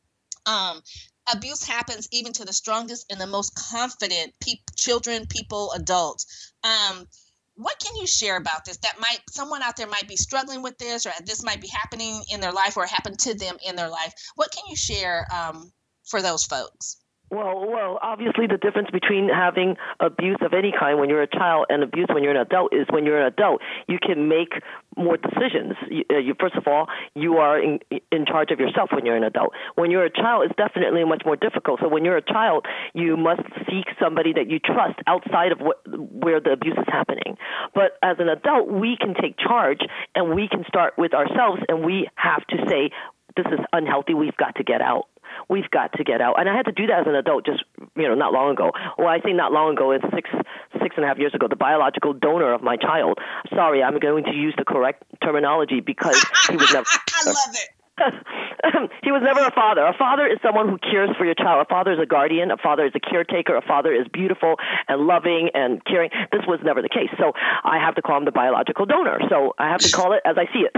[SPEAKER 2] Um, abuse happens even to the strongest and the most confident pe- children, people, adults. Um, what can you share about this? That might someone out there might be struggling with this, or this might be happening in their life, or happened to them in their life. What can you share um, for those folks?
[SPEAKER 3] Well, well, obviously the difference between having abuse of any kind when you're a child and abuse when you're an adult is when you're an adult, you can make more decisions. You, uh, you first of all, you are in, in charge of yourself when you're an adult. When you're a child, it's definitely much more difficult. So when you're a child, you must seek somebody that you trust outside of what, where the abuse is happening. But as an adult, we can take charge, and we can start with ourselves, and we have to say, this is unhealthy, we've got to get out. We've got to get out. And I had to do that as an adult just, you know, not long ago. Well, I say not long ago, it's six, six and a half years ago, the biological donor of my child. Sorry, I'm going to use the correct terminology because he was never...
[SPEAKER 2] I love it.
[SPEAKER 3] He was never a father. A father is someone who cares for your child. A father is a guardian. A father is a caretaker. A father is beautiful and loving and caring. This was never the case. So I have to call him the biological donor. So I have to call it as I see it.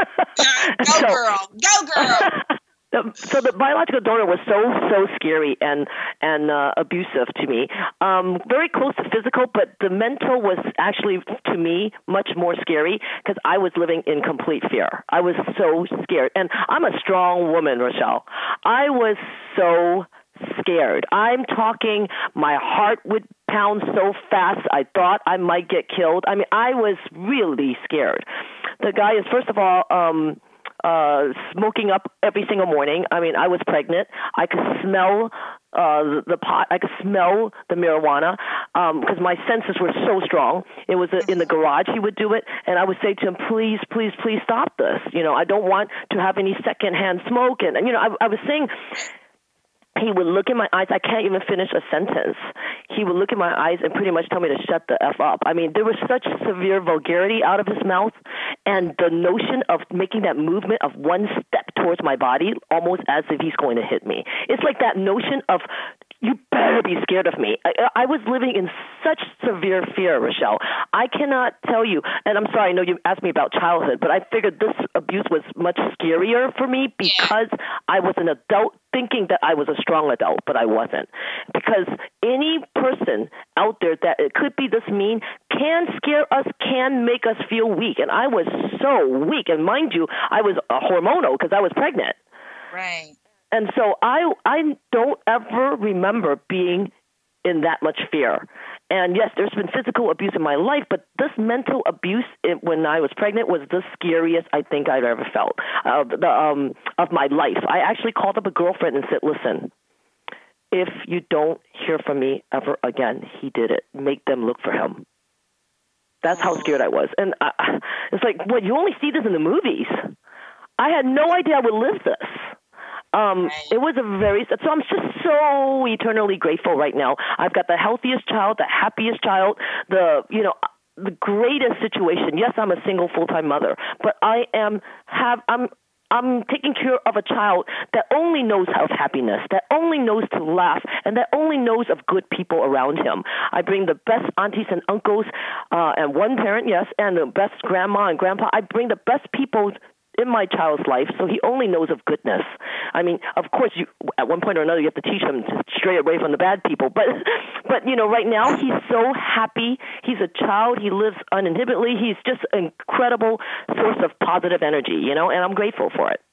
[SPEAKER 2] Go,
[SPEAKER 3] so,
[SPEAKER 2] girl. Go, girl.
[SPEAKER 3] So the biological donor was so, so scary and and uh, abusive to me. Um, very close to physical, but the mental was actually, to me, much more scary because I was living in complete fear. I was so scared. And I'm a strong woman, Rochelle. I was so scared. I'm talking, my heart would pound so fast, I thought I might get killed. I mean, I was really scared. The guy is, first of all... Um, Uh, smoking up every single morning. I mean, I was pregnant. I could smell uh, the, the pot. I could smell the marijuana because um, my senses were so strong. It was a, in the garage he would do it, and I would say to him, please, please, please stop this. You know, I don't want to have any secondhand smoke. And, and you know, I, I was saying... He would look in my eyes. I can't even finish a sentence. He would look in my eyes and pretty much tell me to shut the F up. I mean, there was such severe vulgarity out of his mouth, and the notion of making that movement of one step towards my body, almost as if he's going to hit me. It's like that notion of, you better be scared of me. I, I was living in such severe fear, Rochelle. I cannot tell you, and I'm sorry, I know you asked me about childhood, but I figured this abuse was much scarier for me because I was an adult thinking that I was a strong adult, but I wasn't. Because any person out there that it could be this mean can scare us, can make us feel weak. And I was so weak. And mind you, I was uh, hormonal because I was pregnant.
[SPEAKER 2] Right.
[SPEAKER 3] And so I I don't ever remember being in that much fear. And yes, there's been physical abuse in my life, but this mental abuse it, when I was pregnant was the scariest I think I've ever felt uh, the, um, of my life. I actually called up a girlfriend and said, listen, if you don't hear from me ever again, he did it. Make them look for him. That's how scared I was. And I, it's like, well, you only see this in the movies. I had no idea I would live this. Um, it was a very, so I'm just so eternally grateful right now. I've got the healthiest child, the happiest child, the, you know, the greatest situation. Yes, I'm a single full-time mother, but I am, have, I'm, I'm taking care of a child that only knows of happiness, that only knows to laugh, and that only knows of good people around him. I bring the best aunties and uncles, uh, and one parent, yes, and the best grandma and grandpa. I bring the best people in my child's life, so he only knows of goodness. I mean, of course, you at one point or another, you have to teach him to stray away from the bad people. But, but you know, right now, he's so happy. He's a child. He lives uninhibitedly. He's just an incredible source of positive energy, you know, and I'm grateful for it.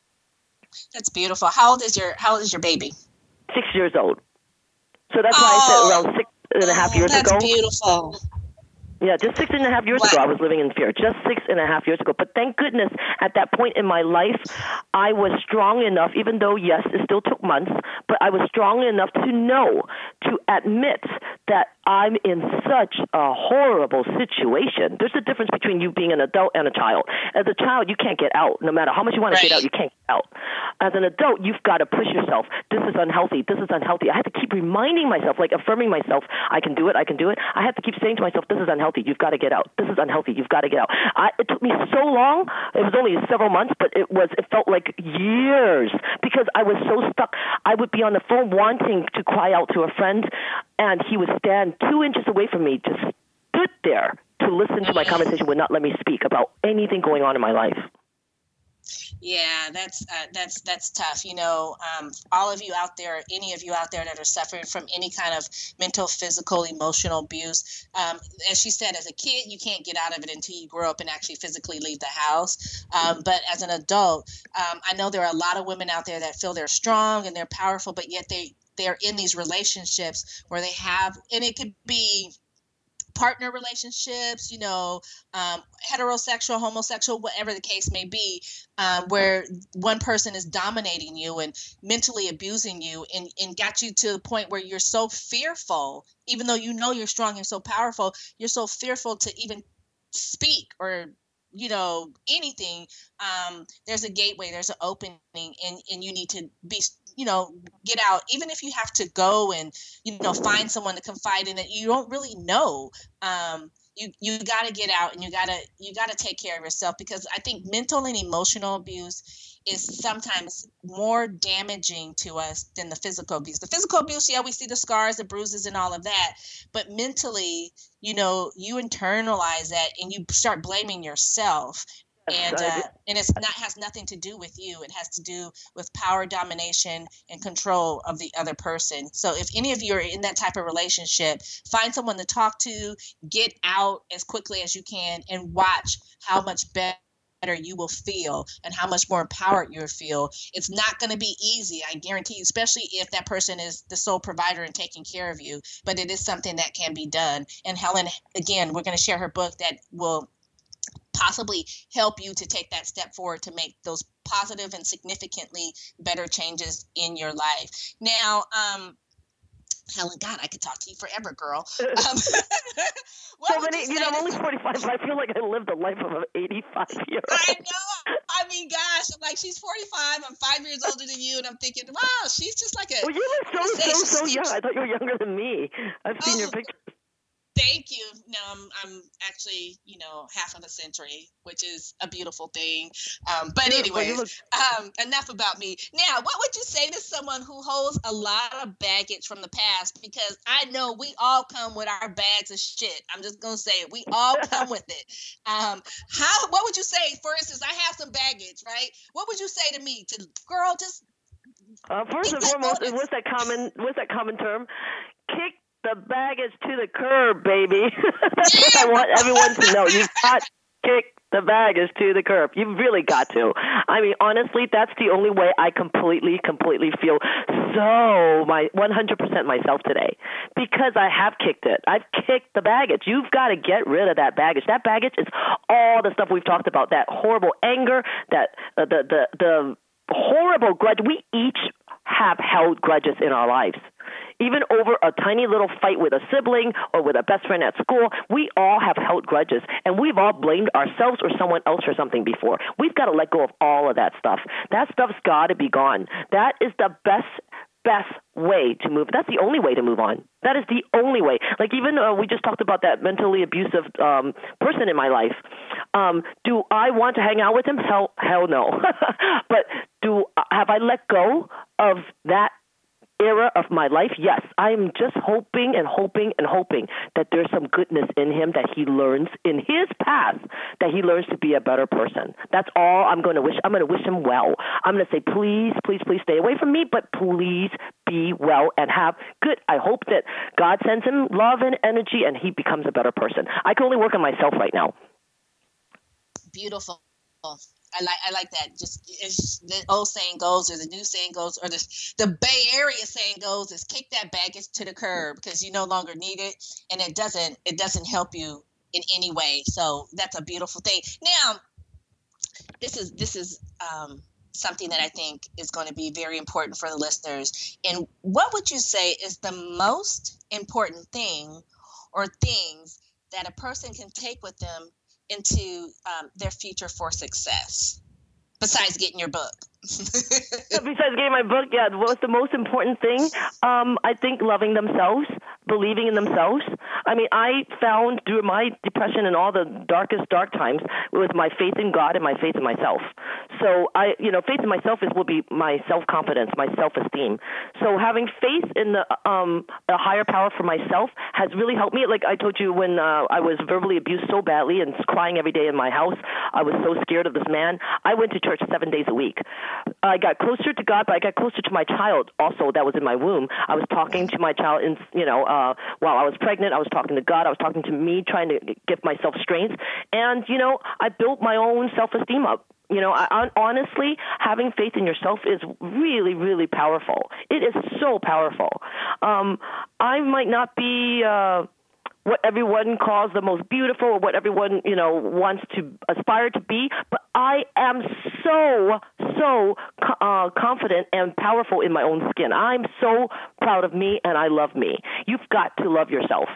[SPEAKER 2] That's beautiful. How old is your How old is your baby?
[SPEAKER 3] Six years old. So that's
[SPEAKER 2] oh,
[SPEAKER 3] why I said around six and a half years
[SPEAKER 2] that's
[SPEAKER 3] ago.
[SPEAKER 2] That's beautiful.
[SPEAKER 3] Yeah, just six and a half years
[SPEAKER 2] what?
[SPEAKER 3] ago, I was living in fear. Just six and a half years ago. But thank goodness, at that point in my life, I was strong enough, even though, yes, it still took months, but I was strong enough to know, to admit that I'm in such a horrible situation. There's a difference between you being an adult and a child. As a child, you can't get out. No matter how much you want to
[SPEAKER 2] right.
[SPEAKER 3] get out, you can't get out. As an adult, you've got to push yourself. This is unhealthy. This is unhealthy. I had to keep reminding myself, like affirming myself, I can do it, I can do it. I had to keep saying to myself, this is unhealthy. You've got to get out. This is unhealthy. You've got to get out. I, it took me so long. It was only several months, but it was. It felt like years because I was so stuck. I would be on the phone wanting to cry out to a friend, and he would stand two inches away from me, just stood there to listen to my conversation, would not let me speak about anything going on in my life.
[SPEAKER 2] Yeah, that's uh, that's that's tough. You know, um, all of you out there, any of you out there that are suffering from any kind of mental, physical, emotional abuse, um, as she said, as a kid, you can't get out of it until you grow up and actually physically leave the house. Um, but as an adult, um, I know there are a lot of women out there that feel they're strong and they're powerful, but yet they they're in these relationships where they have, and it could be partner relationships, you know, um, heterosexual, homosexual, whatever the case may be, um, where one person is dominating you and mentally abusing you and, and got you to the point where you're so fearful, even though you know you're strong and so powerful, you're so fearful to even speak or, you know, anything. Um, there's a gateway, there's an opening, and, and you need to be, you know, get out, even if you have to go and, you know, find someone to confide in that you don't really know. Um, you, you got to get out and you got to, you got to take care of yourself, because I think mental and emotional abuse is sometimes more damaging to us than the physical abuse. The physical abuse, yeah, we see the scars, the bruises and all of that, but mentally, you know, you internalize that and you start blaming yourself. And uh, and it's not has nothing to do with you. It has to do with power, domination, and control of the other person. So if any of you are in that type of relationship, find someone to talk to, get out as quickly as you can, and watch how much better you will feel and how much more empowered you'll feel. It's not going to be easy, I guarantee you, especially if that person is the sole provider and taking care of you. But it is something that can be done. And Helen, again, we're going to share her book that will possibly help you to take that step forward to make those positive and significantly better changes in your life. Now, um, Helen, God, I could talk to you forever, girl. Um,
[SPEAKER 3] so many, you, you know, I'm only forty-five, but I feel like I lived the life of an eighty-five-year-old.
[SPEAKER 2] I know. I mean, gosh, I'm like, she's forty-five. I'm five years older than you, and I'm thinking, wow, she's just like a.
[SPEAKER 3] Well, you look so, so, so young. I thought you were younger than me. I've seen oh, your pictures.
[SPEAKER 2] Thank you. No, I'm, I'm actually, you know, half of a century, which is a beautiful thing. Um, but anyways, um, enough about me. Now, what would you say to someone who holds a lot of baggage from the past? Because I know we all come with our bags of shit. I'm just going to say it. We all come with it. Um, how? What would you say? For instance, I have some baggage, right? What would you say to me? To girl, just
[SPEAKER 3] uh, first and foremost, what's that common? What's that common term? Kick the baggage to the curb, baby. That's what I want everyone to know. You've got to kick the baggage to the curb. You've really got to. I mean, honestly, that's the only way I completely, completely feel so my one hundred percent myself today, because I have kicked it. I've kicked the baggage. You've got to get rid of that baggage. That baggage is all the stuff we've talked about, that horrible anger, that uh, the, the, the horrible grudge. We each have held grudges in our lives. Even over a tiny little fight with a sibling or with a best friend at school, we all have held grudges, and we've all blamed ourselves or someone else for something before. We've got to let go of all of that stuff. That stuff's got to be gone. That is the best, best way to move. That's the only way to move on. That is the only way. Like even uh, we just talked about that mentally abusive um, person in my life. Um, do I want to hang out with him? Hell, hell no. But do have I let go of that era of my life? Yes. I'm just hoping and hoping and hoping that there's some goodness in him, that he learns in his path, that he learns to be a better person. That's all I'm going to wish. I'm going to wish him well. I'm going to say, please, please, please stay away from me, but please be well and have good. I hope that God sends him love and energy and he becomes a better person. I can only work on myself right now.
[SPEAKER 2] Beautiful. I like I like that. Just as the old saying goes, or the new saying goes, or the the Bay Area saying goes, is kick that baggage to the curb, because you no longer need it, and it doesn't it doesn't help you in any way. So that's a beautiful thing. Now, this is this is um, something that I think is going to be very important for the listeners. And what would you say is the most important thing or things that a person can take with them into um, their future for success, besides getting your book?
[SPEAKER 3] Besides getting my book, yeah, what's the most important thing? Um, I think loving themselves, believing in themselves, I mean, I found through my depression and all the darkest dark times was my faith in God and my faith in myself. So I, you know, faith in myself is will be my self-confidence, my self-esteem. So having faith in the um, a higher power for myself has really helped me. Like I told you, when uh, I was verbally abused so badly and crying every day in my house, I was so scared of this man. I went to church seven days a week. I got closer to God, but I got closer to my child also that was in my womb. I was talking to my child, in, you know, uh, while I was pregnant. I was talking to God. I was talking to me, trying to give myself strength. And, you know, I built my own self-esteem up. You know, I, honestly, having faith in yourself is really, really powerful. It is so powerful. Um, I might not be uh, what everyone calls the most beautiful or what everyone, you know, wants to aspire to be, but I am so, so uh, confident and powerful in my own skin. I'm so proud of me, and I love me. You've got to love yourself.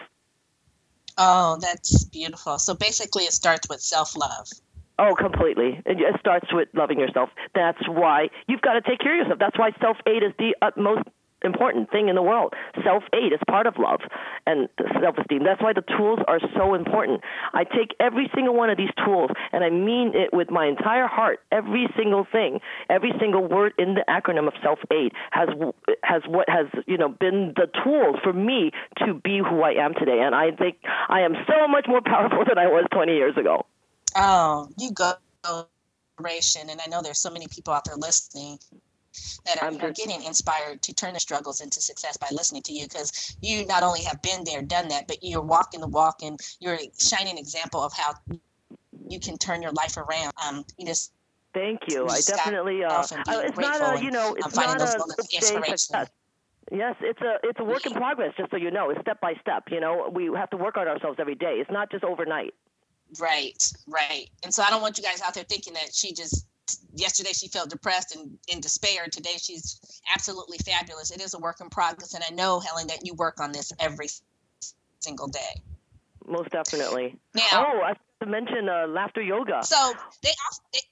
[SPEAKER 2] Oh, that's beautiful. So basically it starts with self-love.
[SPEAKER 3] Oh, completely. It starts with loving yourself. That's why you've got to take care of yourself. That's why self-aid is the utmost important thing in the world. Self-aid is part of love and self-esteem. That's why the tools are so important. I take every single one of these tools, and I mean it with my entire heart. Every single thing, every single word in the acronym of self-aid has has what has you know been the tools for me to be who I am today. And I think I am so much more powerful than I was twenty years ago.
[SPEAKER 2] Oh, you go, inspiration, and I know there's so many people out there listening that are, just, are getting inspired to turn their struggles into success by listening to you, because you not only have been there, done that, but you're walking the walk, and you're a shining example of how you can turn your life around. Um, you just
[SPEAKER 3] thank you. I definitely. Uh, it's not a you know, it's not a success. Yes, it's a it's a work in progress. Just so you know, it's step by step. You know, we have to work on ourselves every day. It's not just overnight.
[SPEAKER 2] Right, right. And so I don't want you guys out there thinking that she just, yesterday she felt depressed and in despair. Today she's absolutely fabulous. It is a work in progress. And I know, Helen, that you work on this every single day.
[SPEAKER 3] Most definitely.
[SPEAKER 2] Now,
[SPEAKER 3] oh, I have to mention uh, laughter yoga.
[SPEAKER 2] So they also, they,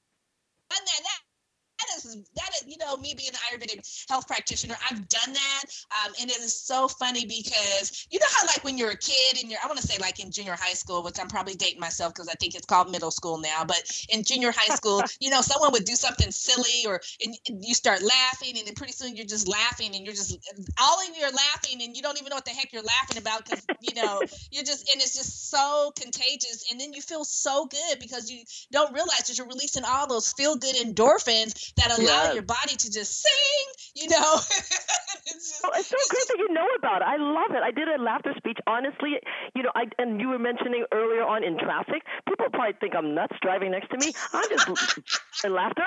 [SPEAKER 2] that, that, That is, that is, you know, me being an Ayurvedic health practitioner, I've done that. Um, and it is so funny because, you know how like when you're a kid and you're, I want to say like in junior high school, which I'm probably dating myself because I think it's called middle school now, but in junior high school, you know, someone would do something silly or and, and you start laughing, and then pretty soon you're just laughing and you're just, all of you are laughing and you don't even know what the heck you're laughing about because, you know, you're just, and it's just so contagious. And then you feel so good because you don't realize that you're releasing all those feel good endorphins that allow yeah. your body to just sing, you know. It's, just,
[SPEAKER 3] oh, it's so
[SPEAKER 2] it's
[SPEAKER 3] great
[SPEAKER 2] just,
[SPEAKER 3] that you know about it. I love it. I did a laughter speech. Honestly, you know, I and you were mentioning earlier on in traffic, people probably think I'm nuts driving next to me. I'm just in laughter.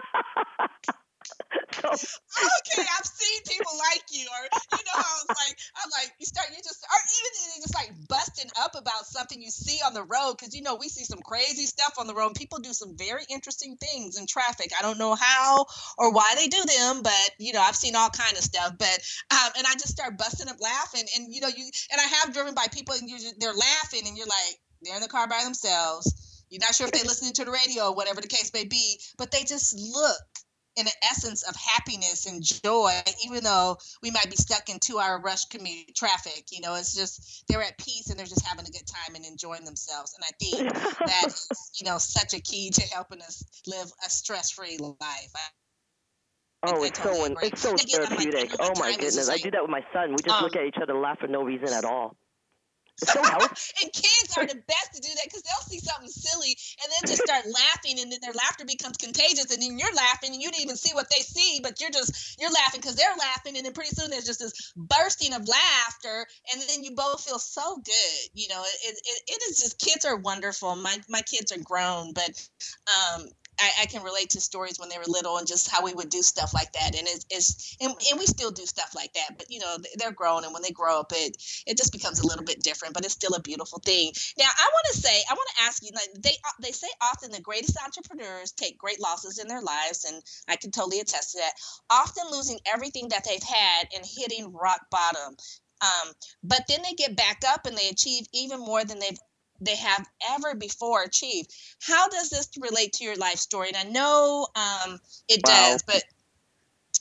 [SPEAKER 3] So.
[SPEAKER 2] Okay, I've seen people like you, or you know, how it's like I'm like you start, you just, or even just like busting up about something you see on the road, because you know we see some crazy stuff on the road. And people do some very interesting things in traffic. I don't know how or why they do them, but you know I've seen all kind of stuff. But um, and I just start busting up laughing, and you know you and I have driven by people and you're just, they're laughing, and you're like they're in the car by themselves. You're not sure if they're listening to the radio or whatever the case may be, but they just look in an essence of happiness and joy, even though we might be stuck in two-hour rush commute traffic. You know, it's just they're at peace and they're just having a good time and enjoying themselves. And I think that is, you know, such a key to helping us live a stress-free life. I,
[SPEAKER 3] Oh,
[SPEAKER 2] I
[SPEAKER 3] it's
[SPEAKER 2] totally
[SPEAKER 3] so
[SPEAKER 2] agree.
[SPEAKER 3] it's so
[SPEAKER 2] Again,
[SPEAKER 3] therapeutic.
[SPEAKER 2] Like,
[SPEAKER 3] oh my goodness, like, I do that with my son. We just um, look at each other and laugh for no reason at all. It's so healthy.
[SPEAKER 2] And kids are the best to do that because they'll see something silly and then just start laughing, and then their laughter becomes contagious, and then you're laughing and you didn't even see what they see, but you're just you're laughing because they're laughing, and then pretty soon there's just this bursting of laughter, and then you both feel so good. You know, it it, it is just, kids are wonderful. My my kids are grown, but um I, I can relate to stories when they were little and just how we would do stuff like that. And it's, it's and, and we still do stuff like that, but you know, they're grown, and when they grow up, it, it just becomes a little bit different, but it's still a beautiful thing. Now, I want to say, I want to ask you, like, they, they say often the greatest entrepreneurs take great losses in their lives. And I can totally attest to that, often losing everything that they've had and hitting rock bottom. Um, but then they get back up and they achieve even more than they've they have ever before achieved. How does this relate to your life story? And I know um, it
[SPEAKER 3] wow.
[SPEAKER 2] does, but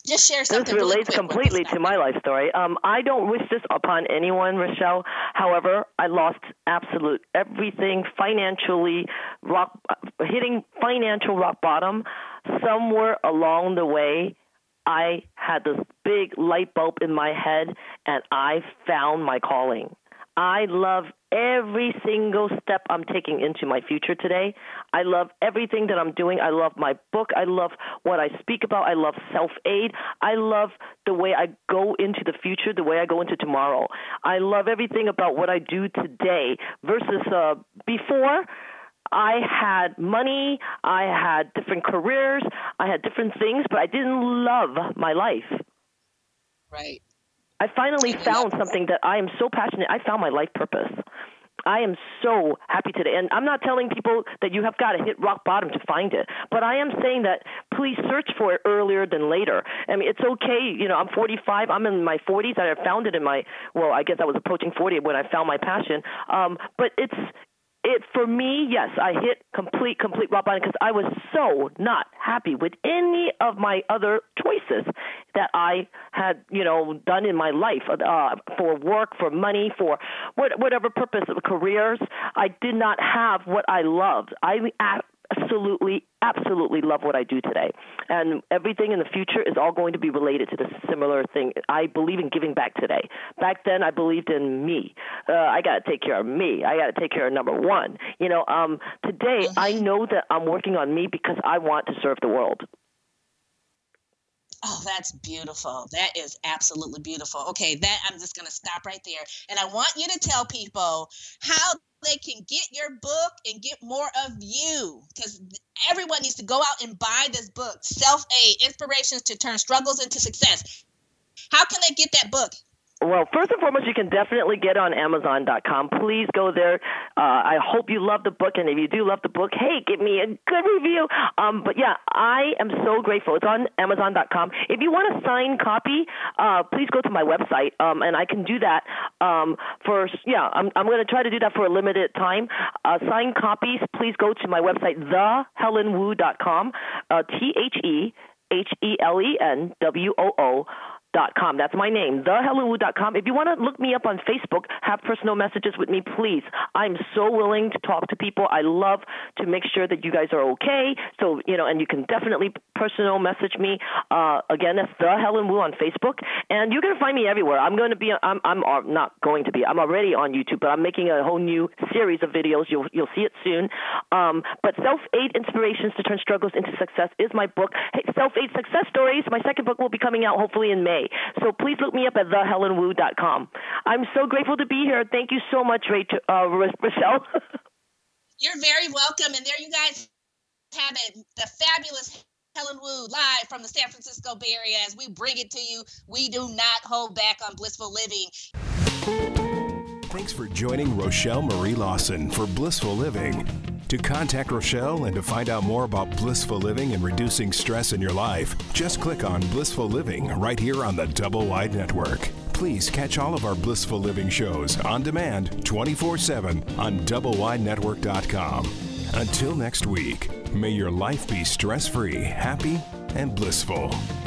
[SPEAKER 2] Just share something.
[SPEAKER 3] This relates
[SPEAKER 2] really
[SPEAKER 3] completely to my life story. Um, I don't wish this upon anyone, Rochelle. However, I lost absolute everything financially, rock, hitting financial rock bottom. Somewhere along the way, I had this big light bulb in my head, and I found my calling. I love every single step I'm taking into my future today. I love everything that I'm doing. I love my book. I love what I speak about. I love self-aid. I love the way I go into the future, the way I go into tomorrow. I love everything about what I do today versus uh, before. I had money, I had different careers, I had different things, but I didn't love my life.
[SPEAKER 2] Right.
[SPEAKER 3] I finally found something that I am so passionate. I found my life purpose. I am so happy today. And I'm not telling people that you have got to hit rock bottom to find it, but I am saying that please search for it earlier than later. I mean, it's okay. You know, I'm forty-five. I'm in my forties. I found it in my, well, I guess I was approaching forty when I found my passion. Um, but it's, It for me, yes, I hit complete, complete rock bottom because I was so not happy with any of my other choices that I had, you know, done in my life uh, for work, for money, for what, whatever purpose of careers. I did not have what I loved. I absolutely, absolutely love what I do today, and everything in the future is all going to be related to this similar thing. I believe in giving back today. Back then, I believed in me. Uh, I got to take care of me. I got to take care of number one. You know, um, today I know that I'm working on me because I want to serve the world.
[SPEAKER 2] Oh, that's beautiful. That is absolutely beautiful. Okay, that I'm just going to stop right there. And I want you to tell people how they can get your book and get more of you, because everyone needs to go out and buy this book, Self-Aid, Inspirations to Turn Struggles into Success. How can they get that book?
[SPEAKER 3] Well, first and foremost, you can definitely get it on Amazon dot com. Please go there. Uh, I hope you love the book, and if you do love the book, hey, give me a good review. Um, but yeah, I am so grateful. It's on Amazon dot com. If you want a signed copy, uh, please go to my website, um, and I can do that um, for, yeah, I'm, I'm going to try to do that for a limited time. Uh, signed copies, please go to my website, the helen wu dot com, uh, T H E H E L E N W O O Dot com. That's my name, the helen wu dot com. If you want to look me up on Facebook, have personal messages with me, please. I'm so willing to talk to people. I love to make sure that you guys are okay. So, you know, and you can definitely personal message me. Uh, again, that's the Helen Wu on Facebook. And you're going to find me everywhere. I'm going to be, I'm, I'm not going to be, I'm already on YouTube, but I'm making a whole new series of videos. You'll, you'll see it soon. Um, but Self-Aid, Inspirations to Turn Struggles into Success is my book. Hey, Self-Aid Success Stories, my second book will be coming out hopefully in May. So please look me up at the helen wu dot com. I'm so grateful to be here. Thank you so much, Rachel, uh, Rochelle.
[SPEAKER 2] You're very welcome. And there you guys have it, the fabulous Helen Wu live from the San Francisco Bay Area. As we bring it to you, we do not hold back on Blissful Living.
[SPEAKER 1] Thanks for joining Rochelle Marie Lawson for Blissful Living. To contact Rochelle and to find out more about blissful living and reducing stress in your life, just click on Blissful Living right here on the Double Wide Network. Please catch all of our Blissful Living shows on demand twenty-four seven on double wide network dot com. Until next week, may your life be stress-free, happy, and blissful.